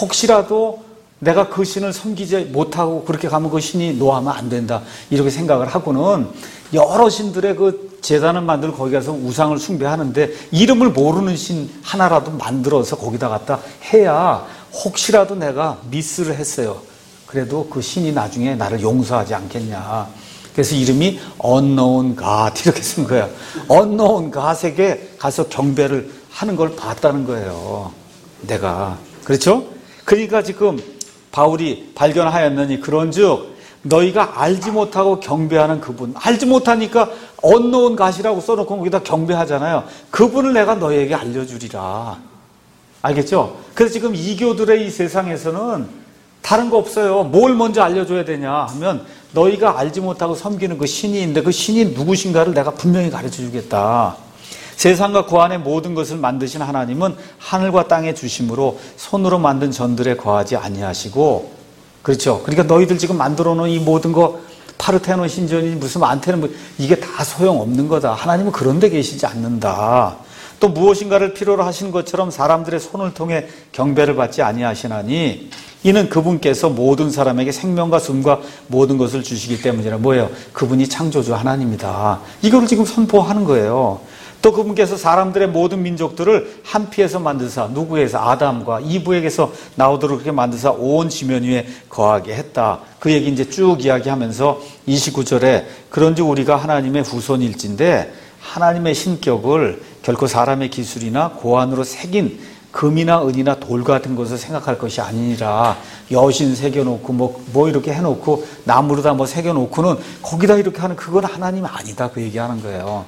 혹시라도 내가 그 신을 섬기지 못하고 그렇게 가면 그 신이 노하면 안 된다. 이렇게 생각을 하고는 여러 신들의 그 제단을 만들고 거기 가서 우상을 숭배하는데 이름을 모르는 신 하나라도 만들어서 거기다 갖다 해야 혹시라도 내가 미스를 했어요. 그래도 그 신이 나중에 나를 용서하지 않겠냐. 그래서 이름이 unknown God 이렇게 쓴 거예요. unknown God에게 가서 경배를 하는 걸 봤다는 거예요. 내가. 그렇죠? 그러니까 지금 바울이 발견하였느니 그런즉 너희가 알지 못하고 경배하는 그분, 알지 못하니까 unknown God이라고 써놓고 거기다 경배하잖아요. 그분을 내가 너희에게 알려주리라. 알겠죠? 그래서 지금 이교들의 이 세상에서는 다른 거 없어요. 뭘 먼저 알려줘야 되냐 하면 너희가 알지 못하고 섬기는 그 신이 있는데 그 신이 누구신가를 내가 분명히 가르쳐 주겠다. 세상과 그 안에 모든 것을 만드신 하나님은 하늘과 땅에 주심으로 손으로 만든 전들에 거하지 아니하시고, 그렇죠? 그러니까 너희들 지금 만들어 놓은 이 모든 거 파르테논 신전이 무슨 안테는 뭐 이게 다 소용없는 거다. 하나님은 그런 데 계시지 않는다. 또 무엇인가를 필요로 하신 것처럼 사람들의 손을 통해 경배를 받지 아니하시나니 이는 그분께서 모든 사람에게 생명과 숨과 모든 것을 주시기 때문이라. 뭐예요? 그분이 창조주 하나님이다. 이거를 지금 선포하는 거예요. 또 그분께서 사람들의 모든 민족들을 한 피에서 만드사, 누구에서? 아담과 이브에게서 나오도록 그렇게 만드사 온 지면 위에 거하게 했다. 그 얘기 이제 쭉 이야기하면서 이십구 절에 그런즉 우리가 하나님의 후손일진데 하나님의 신격을 결코 사람의 기술이나 고안으로 새긴 금이나 은이나 돌 같은 것을 생각할 것이 아니라 여신 새겨놓고 뭐, 뭐 이렇게 해놓고 나무로다 뭐 새겨놓고는 거기다 이렇게 하는 그건 하나님 아니다. 그 얘기하는 거예요.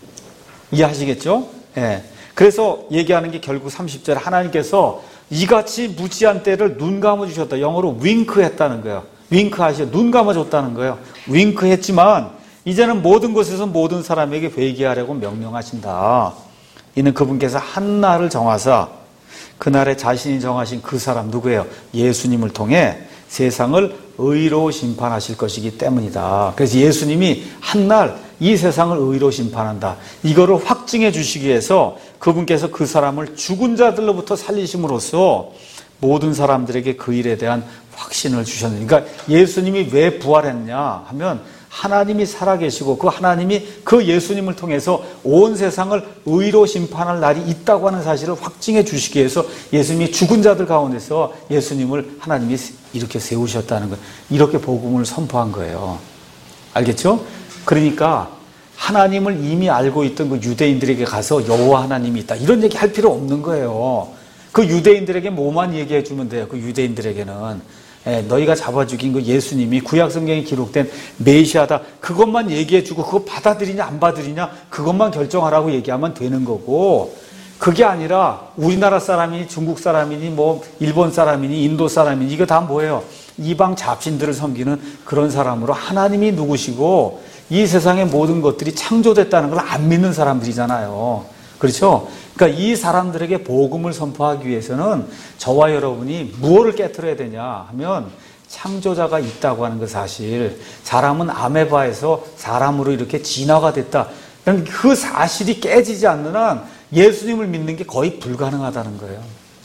이해하시겠죠? 예. 그래서 얘기하는 게 결국 삼십 절에 하나님께서 이같이 무지한 때를 눈 감아주셨다. 영어로 윙크 했다는 거예요. 윙크 하셔. 눈 감아줬다는 거예요. 윙크 했지만 이제는 모든 곳에서 모든 사람에게 회개하려고 명령하신다. 이는 그분께서 한 날을 정하사 그날에 자신이 정하신 그 사람 누구예요? 예수님을 통해 세상을 의로 심판하실 것이기 때문이다. 그래서 예수님이 한 날 이 세상을 의로 심판한다. 이거를 확증해 주시기 위해서 그분께서 그 사람을 죽은 자들로부터 살리심으로써 모든 사람들에게 그 일에 대한 확신을 주셨는데, 그러니까 예수님이 왜 부활했냐 하면 하나님이 살아계시고 그 하나님이 그 예수님을 통해서 온 세상을 의로 심판할 날이 있다고 하는 사실을 확증해 주시기 위해서 예수님이 죽은 자들 가운데서 예수님을 하나님이 이렇게 세우셨다는 거예요. 이렇게 복음을 선포한 거예요. 알겠죠? 그러니까 하나님을 이미 알고 있던 그 유대인들에게 가서 여호와 하나님이 있다 이런 얘기 할 필요 없는 거예요. 그 유대인들에게 뭐만 얘기해 주면 돼요. 그 유대인들에게는 예, 너희가 잡아 죽인 그 예수님이 구약 성경에 기록된 메시아다. 그것만 얘기해 주고 그거 받아들이냐 안 받아들이냐 그것만 결정하라고 얘기하면 되는 거고, 그게 아니라 우리나라 사람이니 중국 사람이니 뭐 일본 사람이니 인도 사람이니 이거 다 뭐예요? 이방 잡신들을 섬기는 그런 사람으로 하나님이 누구시고 이 세상의 모든 것들이 창조됐다는 걸 안 믿는 사람들이잖아요. 그렇죠? 그러니까 이 사람들에게 복음을 선포하기 위해서는 저와 여러분이 무엇을 깨트려야 되냐 하면 창조자가 있다고 하는 그 사실, 사람은 아메바에서 사람으로 이렇게 진화가 됐다. 그 사실이 깨지지 않는 한 예수님을 믿는 게 거의 불가능하다는 거예요.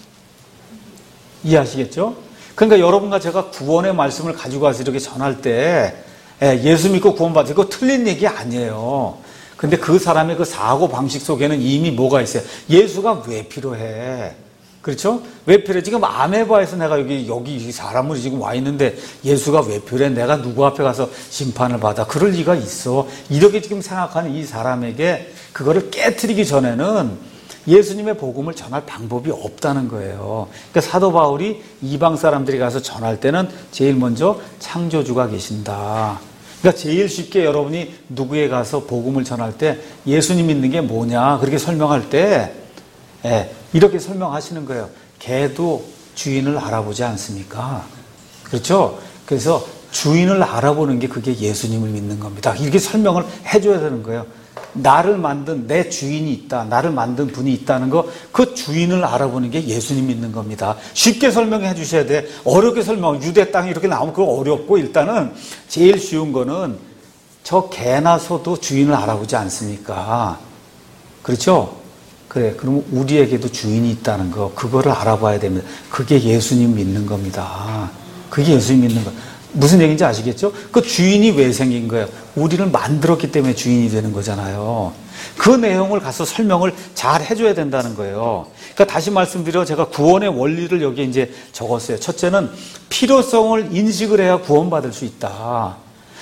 이해하시겠죠? 그러니까 여러분과 제가 구원의 말씀을 가지고 와서 이렇게 전할 때 예수 믿고 구원받으세요. 그거 틀린 얘기 아니에요. 근데 그 사람의 그 사고 방식 속에는 이미 뭐가 있어요? 예수가 왜 필요해? 그렇죠? 왜 필요해? 지금 아메바에서 내가 여기, 여기 사람으로 지금 와 있는데 예수가 왜 필요해? 내가 누구 앞에 가서 심판을 받아? 그럴 리가 있어. 이렇게 지금 생각하는 이 사람에게 그거를 깨트리기 전에는 예수님의 복음을 전할 방법이 없다는 거예요. 그러니까 사도 바울이 이방 사람들이 가서 전할 때는 제일 먼저 창조주가 계신다. 그러니까 제일 쉽게 여러분이 누구에 가서 복음을 전할 때 예수님 믿는 게 뭐냐 그렇게 설명할 때 예, 이렇게 설명하시는 거예요. 개도 주인을 알아보지 않습니까? 그렇죠? 그래서 주인을 알아보는 게 그게 예수님을 믿는 겁니다. 이렇게 설명을 해줘야 되는 거예요. 나를 만든 내 주인이 있다. 나를 만든 분이 있다는 거, 그 주인을 알아보는 게 예수님 믿는 겁니다. 쉽게 설명해 주셔야 돼. 어렵게 설명, 유대 땅이 이렇게 나오면 그거 어렵고, 일단은 제일 쉬운 거는 저 개나 소도 주인을 알아보지 않습니까? 그렇죠? 그래, 그럼 우리에게도 주인이 있다는 거, 그거를 알아봐야 됩니다. 그게 예수님 믿는 겁니다. 그게 예수님 믿는 거. 무슨 얘기인지 아시겠죠? 그 주인이 왜 생긴 거예요? 우리를 만들었기 때문에 주인이 되는 거잖아요. 그 내용을 가서 설명을 잘 해줘야 된다는 거예요. 그러니까 다시 말씀드려 제가 구원의 원리를 여기에 이제 적었어요. 첫째는 필요성을 인식을 해야 구원받을 수 있다.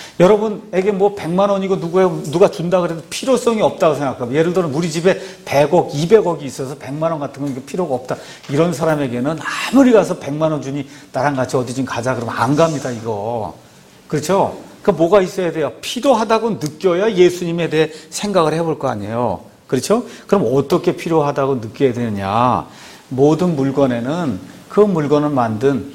여러분에게 뭐 백만 원이고 누가, 누가 준다 그래도 필요성이 없다고 생각하면, 예를 들어 우리 집에 백억, 이백억이 있어서 백만 원 같은 건 필요가 없다. 이런 사람에게는 아무리 가서 백만 원 주니 나랑 같이 어디 좀 가자 그러면 안 갑니다, 이거. 그렇죠? 그러니까 뭐가 있어야 돼요? 필요하다고 느껴야 예수님에 대해 생각을 해볼 거 아니에요. 그렇죠? 그럼 어떻게 필요하다고 느껴야 되느냐? 모든 물건에는 그 물건을 만든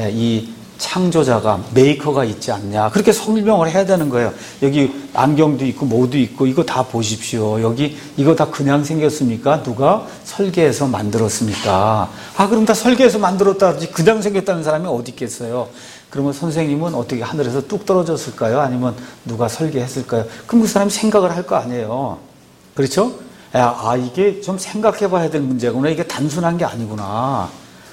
이 창조자가, 메이커가 있지 않냐. 그렇게 설명을 해야 되는 거예요. 여기 안경도 있고 뭐도 있고 이거 다 보십시오. 여기 이거 다 그냥 생겼습니까? 누가 설계해서 만들었습니까? 아, 그럼 다 설계해서 만들었다 그러지 그냥 생겼다는 사람이 어디 있겠어요? 그러면 선생님은 어떻게 하늘에서 뚝 떨어졌을까요? 아니면 누가 설계했을까요? 그럼 그 사람이 생각을 할 거 아니에요. 그렇죠? 아, 이게 좀 생각해 봐야 될 문제구나. 이게 단순한 게 아니구나.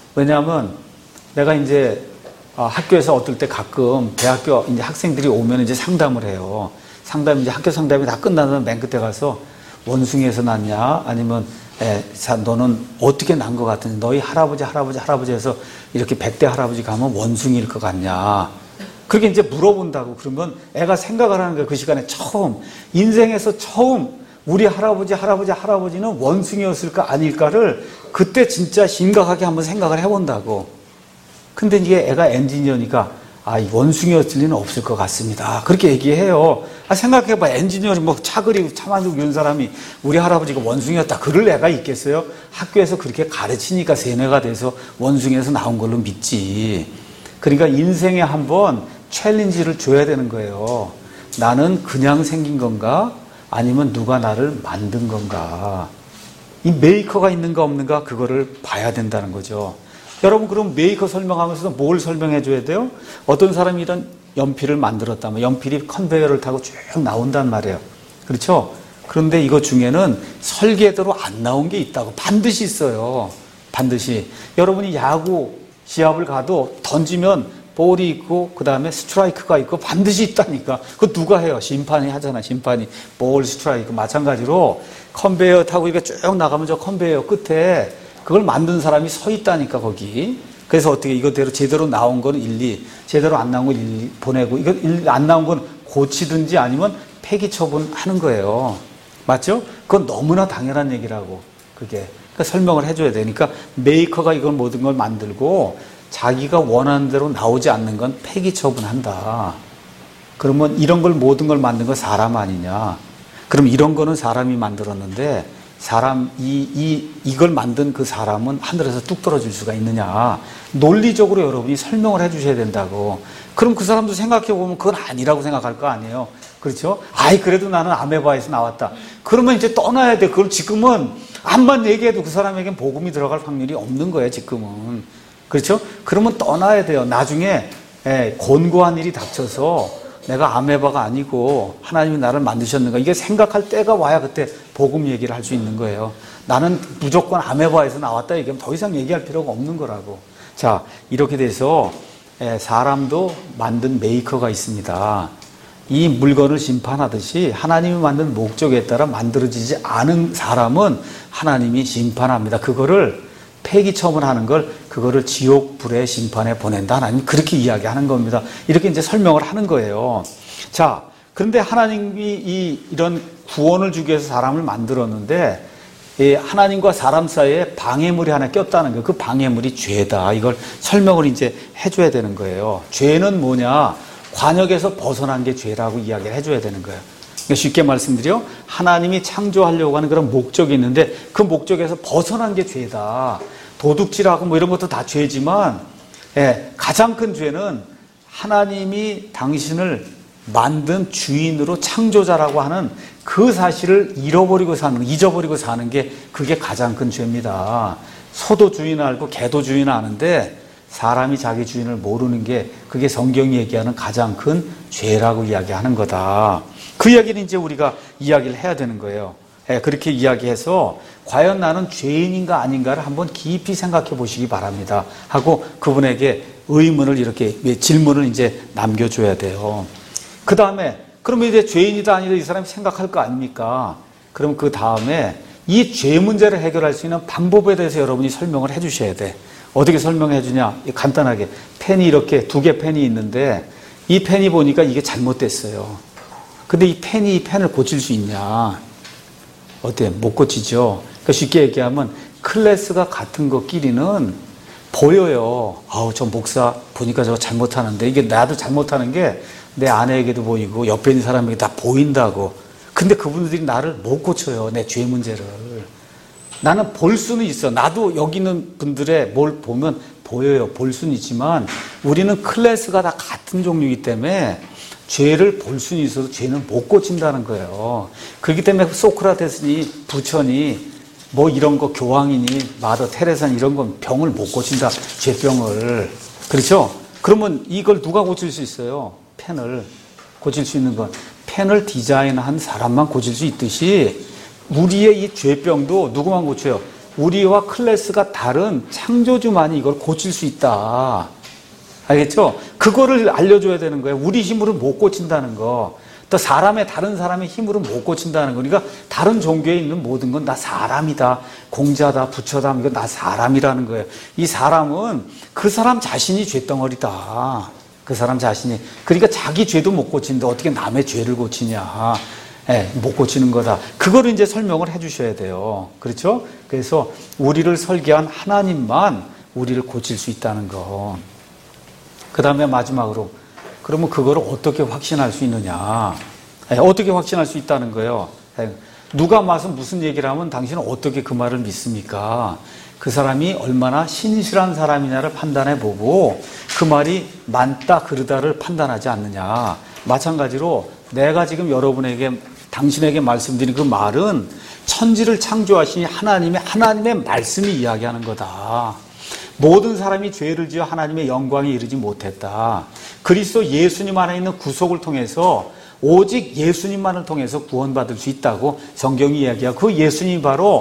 왜냐하면 내가 이제 학교에서 어떨 때 가끔 대학교 이제 학생들이 오면 이제 상담을 해요. 상담, 이제 학교 상담이 다 끝나면 맨 끝에 가서 원숭이에서 났냐? 아니면, 에, 자, 너는 어떻게 난 것 같은지, 너희 할아버지, 할아버지, 할아버지에서 이렇게 백대 할아버지 가면 원숭이일 것 같냐? 그렇게 이제 물어본다고. 그러면 애가 생각을 하는 거예요. 그 시간에 처음. 인생에서 처음 우리 할아버지, 할아버지, 할아버지는 원숭이였을까 아닐까를 그때 진짜 심각하게 한번 생각을 해본다고. 근데 이게 애가 엔지니어니까, 아, 이 원숭이였을 리는 없을 것 같습니다. 그렇게 얘기해요. 아, 생각해봐. 엔지니어는 뭐 차 그리고 차 만들고 이런 사람이 우리 할아버지가 원숭이였다. 그럴 애가 있겠어요? 학교에서 그렇게 가르치니까 세뇌가 돼서 원숭이에서 나온 걸로 믿지. 그러니까 인생에 한번 챌린지를 줘야 되는 거예요. 나는 그냥 생긴 건가? 아니면 누가 나를 만든 건가? 이 메이커가 있는가 없는가? 그거를 봐야 된다는 거죠. 여러분, 그럼 메이커 설명하면서 뭘 설명해 줘야 돼요? 어떤 사람이 이런 연필을 만들었다면 연필이 컨베이어를 타고 쭉 나온단 말이에요. 그렇죠? 그런데 이거 중에는 설계대로 안 나온 게 있다고. 반드시 있어요. 반드시. 여러분이 야구 시합을 가도 던지면 볼이 있고 그 다음에 스트라이크가 있고 반드시 있다니까. 그거 누가 해요? 심판이 하잖아. 심판이. 볼, 스트라이크. 마찬가지로 컨베이어 타고 이렇게 쭉 나가면 저 컨베이어 끝에 그걸 만든 사람이 서 있다니까, 거기. 그래서 어떻게 이거대로 제대로 나온 건 일리, 제대로 안 나온 건 일리 보내고, 이거 안 나온 건 고치든지 아니면 폐기 처분하는 거예요. 맞죠? 그건 너무나 당연한 얘기라고, 그게. 그러니까 설명을 해줘야 되니까 메이커가 이걸 모든 걸 만들고 자기가 원하는 대로 나오지 않는 건 폐기 처분한다. 그러면 이런 걸 모든 걸 만든 건 사람 아니냐? 그럼 이런 거는 사람이 만들었는데 사람, 이, 이, 이걸 만든 그 사람은 하늘에서 뚝 떨어질 수가 있느냐. 논리적으로 여러분이 설명을 해 주셔야 된다고. 그럼 그 사람도 생각해 보면 그건 아니라고 생각할 거 아니에요. 그렇죠? 아이, 그래도 나는 아메바에서 나왔다. 그러면 이제 떠나야 돼. 그걸 지금은 암만 얘기해도 그 사람에겐 복음이 들어갈 확률이 없는 거예요, 지금은. 그렇죠? 그러면 떠나야 돼요. 나중에 예, 곤고한 일이 닥쳐서 내가 아메바가 아니고 하나님이 나를 만드셨는가, 이게 생각할 때가 와야 그때 복음 얘기를 할 수 있는 거예요. 나는 무조건 아메바에서 나왔다 얘기하면 더 이상 얘기할 필요가 없는 거라고. 자, 이렇게 돼서 사람도 만든 메이커가 있습니다. 이 물건을 심판하듯이 하나님이 만든 목적에 따라 만들어지지 않은 사람은 하나님이 심판합니다. 그거를 폐기 처분하는 걸, 그거를 지옥 불의 심판에 보낸다. 하나님 그렇게 이야기하는 겁니다. 이렇게 이제 설명을 하는 거예요. 자, 그런데 하나님이 이, 이런 구원을 주기 위해서 사람을 만들었는데, 이 하나님과 사람 사이에 방해물이 하나 꼈다는 거예요. 그 방해물이 죄다. 이걸 설명을 이제 해줘야 되는 거예요. 죄는 뭐냐? 관역에서 벗어난 게 죄라고 이야기를 해줘야 되는 거예요. 그러니까 쉽게 말씀드려, 하나님이 창조하려고 하는 그런 목적이 있는데 그 목적에서 벗어난 게 죄다. 도둑질하고 뭐 이런 것도 다 죄지만, 예, 가장 큰 죄는 하나님이 당신을 만든 주인으로 창조자라고 하는 그 사실을 잃어버리고 사는, 잊어버리고 사는 게 그게 가장 큰 죄입니다. 소도 주인 알고 개도 주인 아는데 사람이 자기 주인을 모르는 게 그게 성경이 얘기하는 가장 큰 죄라고 이야기하는 거다. 그 이야기는 이제 우리가 이야기를 해야 되는 거예요. 예, 그렇게 이야기해서 과연 나는 죄인인가 아닌가를 한번 깊이 생각해 보시기 바랍니다. 하고 그분에게 의문을 이렇게 질문을 이제 남겨줘야 돼요. 그 다음에 그러면 이제 죄인이다 아니다 이 사람이 생각할 거 아닙니까? 그럼 그 다음에 이 죄 문제를 해결할 수 있는 방법에 대해서 여러분이 설명을 해 주셔야 돼. 어떻게 설명해 주냐? 간단하게. 펜이 이렇게 두 개 펜이 있는데 이 펜이 보니까 이게 잘못됐어요. 근데 이 펜이 이 펜을 고칠 수 있냐? 어때? 못 고치죠. 그러니까 쉽게 얘기하면 클래스가 같은 것끼리는 보여요. 아우, 저 목사 보니까 저거 잘못하는데, 이게 나도 잘못하는 게 내 아내에게도 보이고 옆에 있는 사람에게 다 보인다고. 근데 그분들이 나를 못 고쳐요. 내 죄 문제를. 나는 볼 수는 있어. 나도 여기 있는 분들의 뭘 보면 보여요. 볼 수는 있지만 우리는 클래스가 다 같은 종류이기 때문에 죄를 볼 수는 있어도 죄는 못 고친다는 거예요. 그렇기 때문에 소크라테스니 부처니 뭐 이런 거 교황이니 마더 테레사니 이런 건 병을 못 고친다. 죄병을. 그렇죠? 그러면 이걸 누가 고칠 수 있어요? 펜을 고칠 수 있는 건 펜을 디자인한 사람만 고칠 수 있듯이 우리의 이 죄병도 누구만 고쳐요? 우리와 클래스가 다른 창조주만이 이걸 고칠 수 있다. 알겠죠? 그거를 알려줘야 되는 거예요. 우리 힘으로 못 고친다는 거. 또 사람의, 다른 사람의 힘으로 못 고친다는 거. 그러니까 다른 종교에 있는 모든 건 나 사람이다. 공자다, 부처다. 이건 나 사람이라는 거예요. 이 사람은 그 사람 자신이 죄덩어리다. 그 사람 자신이. 그러니까 자기 죄도 못 고치는데 어떻게 남의 죄를 고치냐. 예, 못 고치는 거다. 그거를 이제 설명을 해 주셔야 돼요. 그렇죠? 그래서 우리를 설계한 하나님만 우리를 고칠 수 있다는 거. 그 다음에 마지막으로, 그러면 그거를 어떻게 확신할 수 있느냐. 예, 어떻게 확신할 수 있다는 거예요. 예, 누가 와서 무슨 얘기를 하면 당신은 어떻게 그 말을 믿습니까? 그 사람이 얼마나 신실한 사람이냐를 판단해 보고 그 말이 맞다 그르다를 판단하지 않느냐. 마찬가지로 내가 지금 여러분에게 당신에게 말씀드린 그 말은 천지를 창조하시니 하나님의 하나님의 말씀이 이야기하는 거다. 모든 사람이 죄를 지어 하나님의 영광에 이르지 못했다. 그리스도 예수님 안에 있는 구속을 통해서 오직 예수님만을 통해서 구원받을 수 있다고 성경이 이야기하고 그 예수님이 바로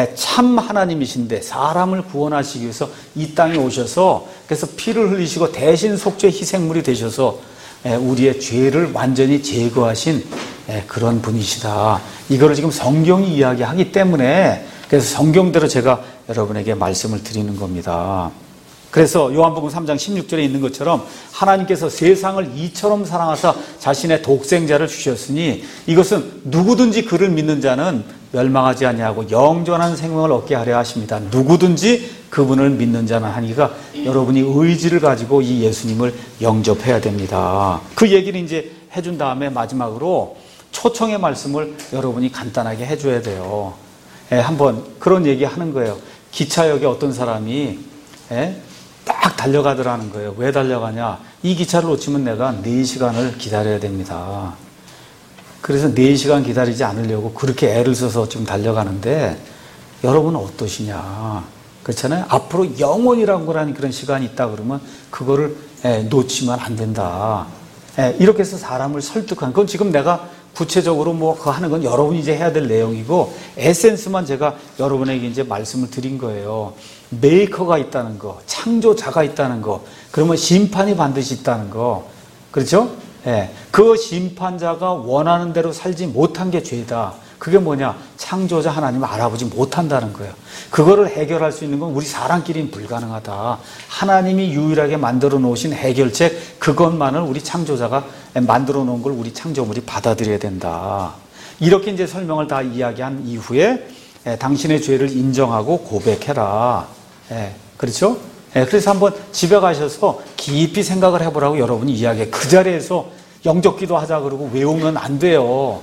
참 하나님이신데 사람을 구원하시기 위해서 이 땅에 오셔서 그래서 피를 흘리시고 대신 속죄 희생물이 되셔서 우리의 죄를 완전히 제거하신 그런 분이시다. 이거를 지금 성경이 이야기하기 때문에 그래서 성경대로 제가 여러분에게 말씀을 드리는 겁니다. 그래서 요한복음 삼 장 십육 절에 있는 것처럼 하나님께서 세상을 이처럼 사랑하사 자신의 독생자를 주셨으니 이것은 누구든지 그를 믿는 자는 멸망하지 아니하고 영존한 생명을 얻게 하려 하십니다. 누구든지 그분을 믿는 자는 하니까 여러분이 의지를 가지고 이 예수님을 영접해야 됩니다. 그 얘기를 이제 해준 다음에 마지막으로 초청의 말씀을 여러분이 간단하게 해줘야 돼요. 예, 한번 그런 얘기 하는 거예요. 기차역에 어떤 사람이 예, 딱 달려가더라는 거예요. 왜 달려가냐? 이 기차를 놓치면 내가 네 시간을 기다려야 됩니다. 그래서 네 시간 기다리지 않으려고 그렇게 애를 써서 지금 달려가는데 여러분은 어떠시냐? 그렇잖아요. 앞으로 영원이라는 거라는 그런 시간이 있다 그러면 그거를 예, 놓치면 안 된다. 예, 이렇게 해서 사람을 설득한 건 지금 내가 구체적으로 뭐 그거 하는 건 여러분이 이제 해야 될 내용이고 에센스만 제가 여러분에게 이제 말씀을 드린 거예요. 메이커가 있다는 거, 창조자가 있다는 거, 그러면 심판이 반드시 있다는 거, 그렇죠? 예, 그 심판자가 원하는 대로 살지 못한 게 죄다. 그게 뭐냐? 창조자 하나님을 알아보지 못한다는 거예요. 그거를 해결할 수 있는 건 우리 사람끼리는 불가능하다. 하나님이 유일하게 만들어 놓으신 해결책, 그것만을 우리 창조자가 만들어 놓은 걸 우리 창조물이 받아들여야 된다. 이렇게 이제 설명을 다 이야기한 이후에 예, 당신의 죄를 인정하고 고백해라. 예, 그렇죠? 예, 그래서 한번 집에 가셔서 깊이 생각을 해보라고 여러분이 이야기해. 그 자리에서 영접기도 하자 그러고 외우면 안 돼요.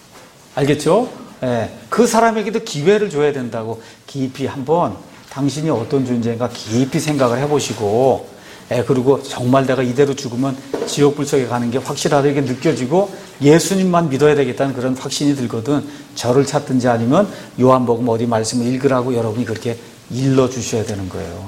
알겠죠? 예, 그 사람에게도 기회를 줘야 된다고. 깊이 한번 당신이 어떤 존재인가 깊이 생각을 해보시고, 예, 그리고 정말 내가 이대로 죽으면 지옥 불속에 가는 게 확실하다 이게 느껴지고 예수님만 믿어야 되겠다는 그런 확신이 들거든. 저를 찾든지 아니면 요한복음 어디 말씀을 읽으라고 여러분이 그렇게 일러주셔야 되는 거예요.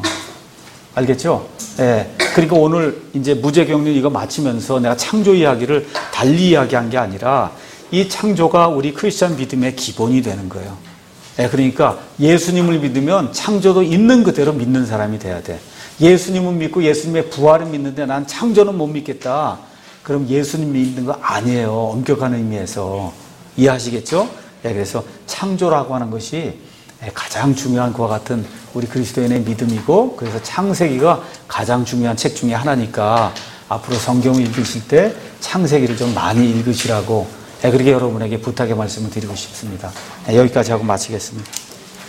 알겠죠? 예. 그러니까 오늘 이제 무죄경륜 이거 마치면서 내가 창조 이야기를 달리 이야기한 게 아니라 이 창조가 우리 크리스찬 믿음의 기본이 되는 거예요. 예, 그러니까 예수님을 믿으면 창조도 있는 그대로 믿는 사람이 돼야 돼. 예수님은 믿고 예수님의 부활은 믿는데 난 창조는 못 믿겠다. 그럼 예수님 믿는 거 아니에요. 엄격한 의미에서. 이해하시겠죠? 예, 그래서 창조라고 하는 것이 가장 중요한 그와 같은 우리 그리스도인의 믿음이고, 그래서 창세기가 가장 중요한 책 중에 하나니까 앞으로 성경을 읽으실 때 창세기를 좀 많이 읽으시라고 그렇게 여러분에게 부탁의 말씀을 드리고 싶습니다. 여기까지 하고 마치겠습니다.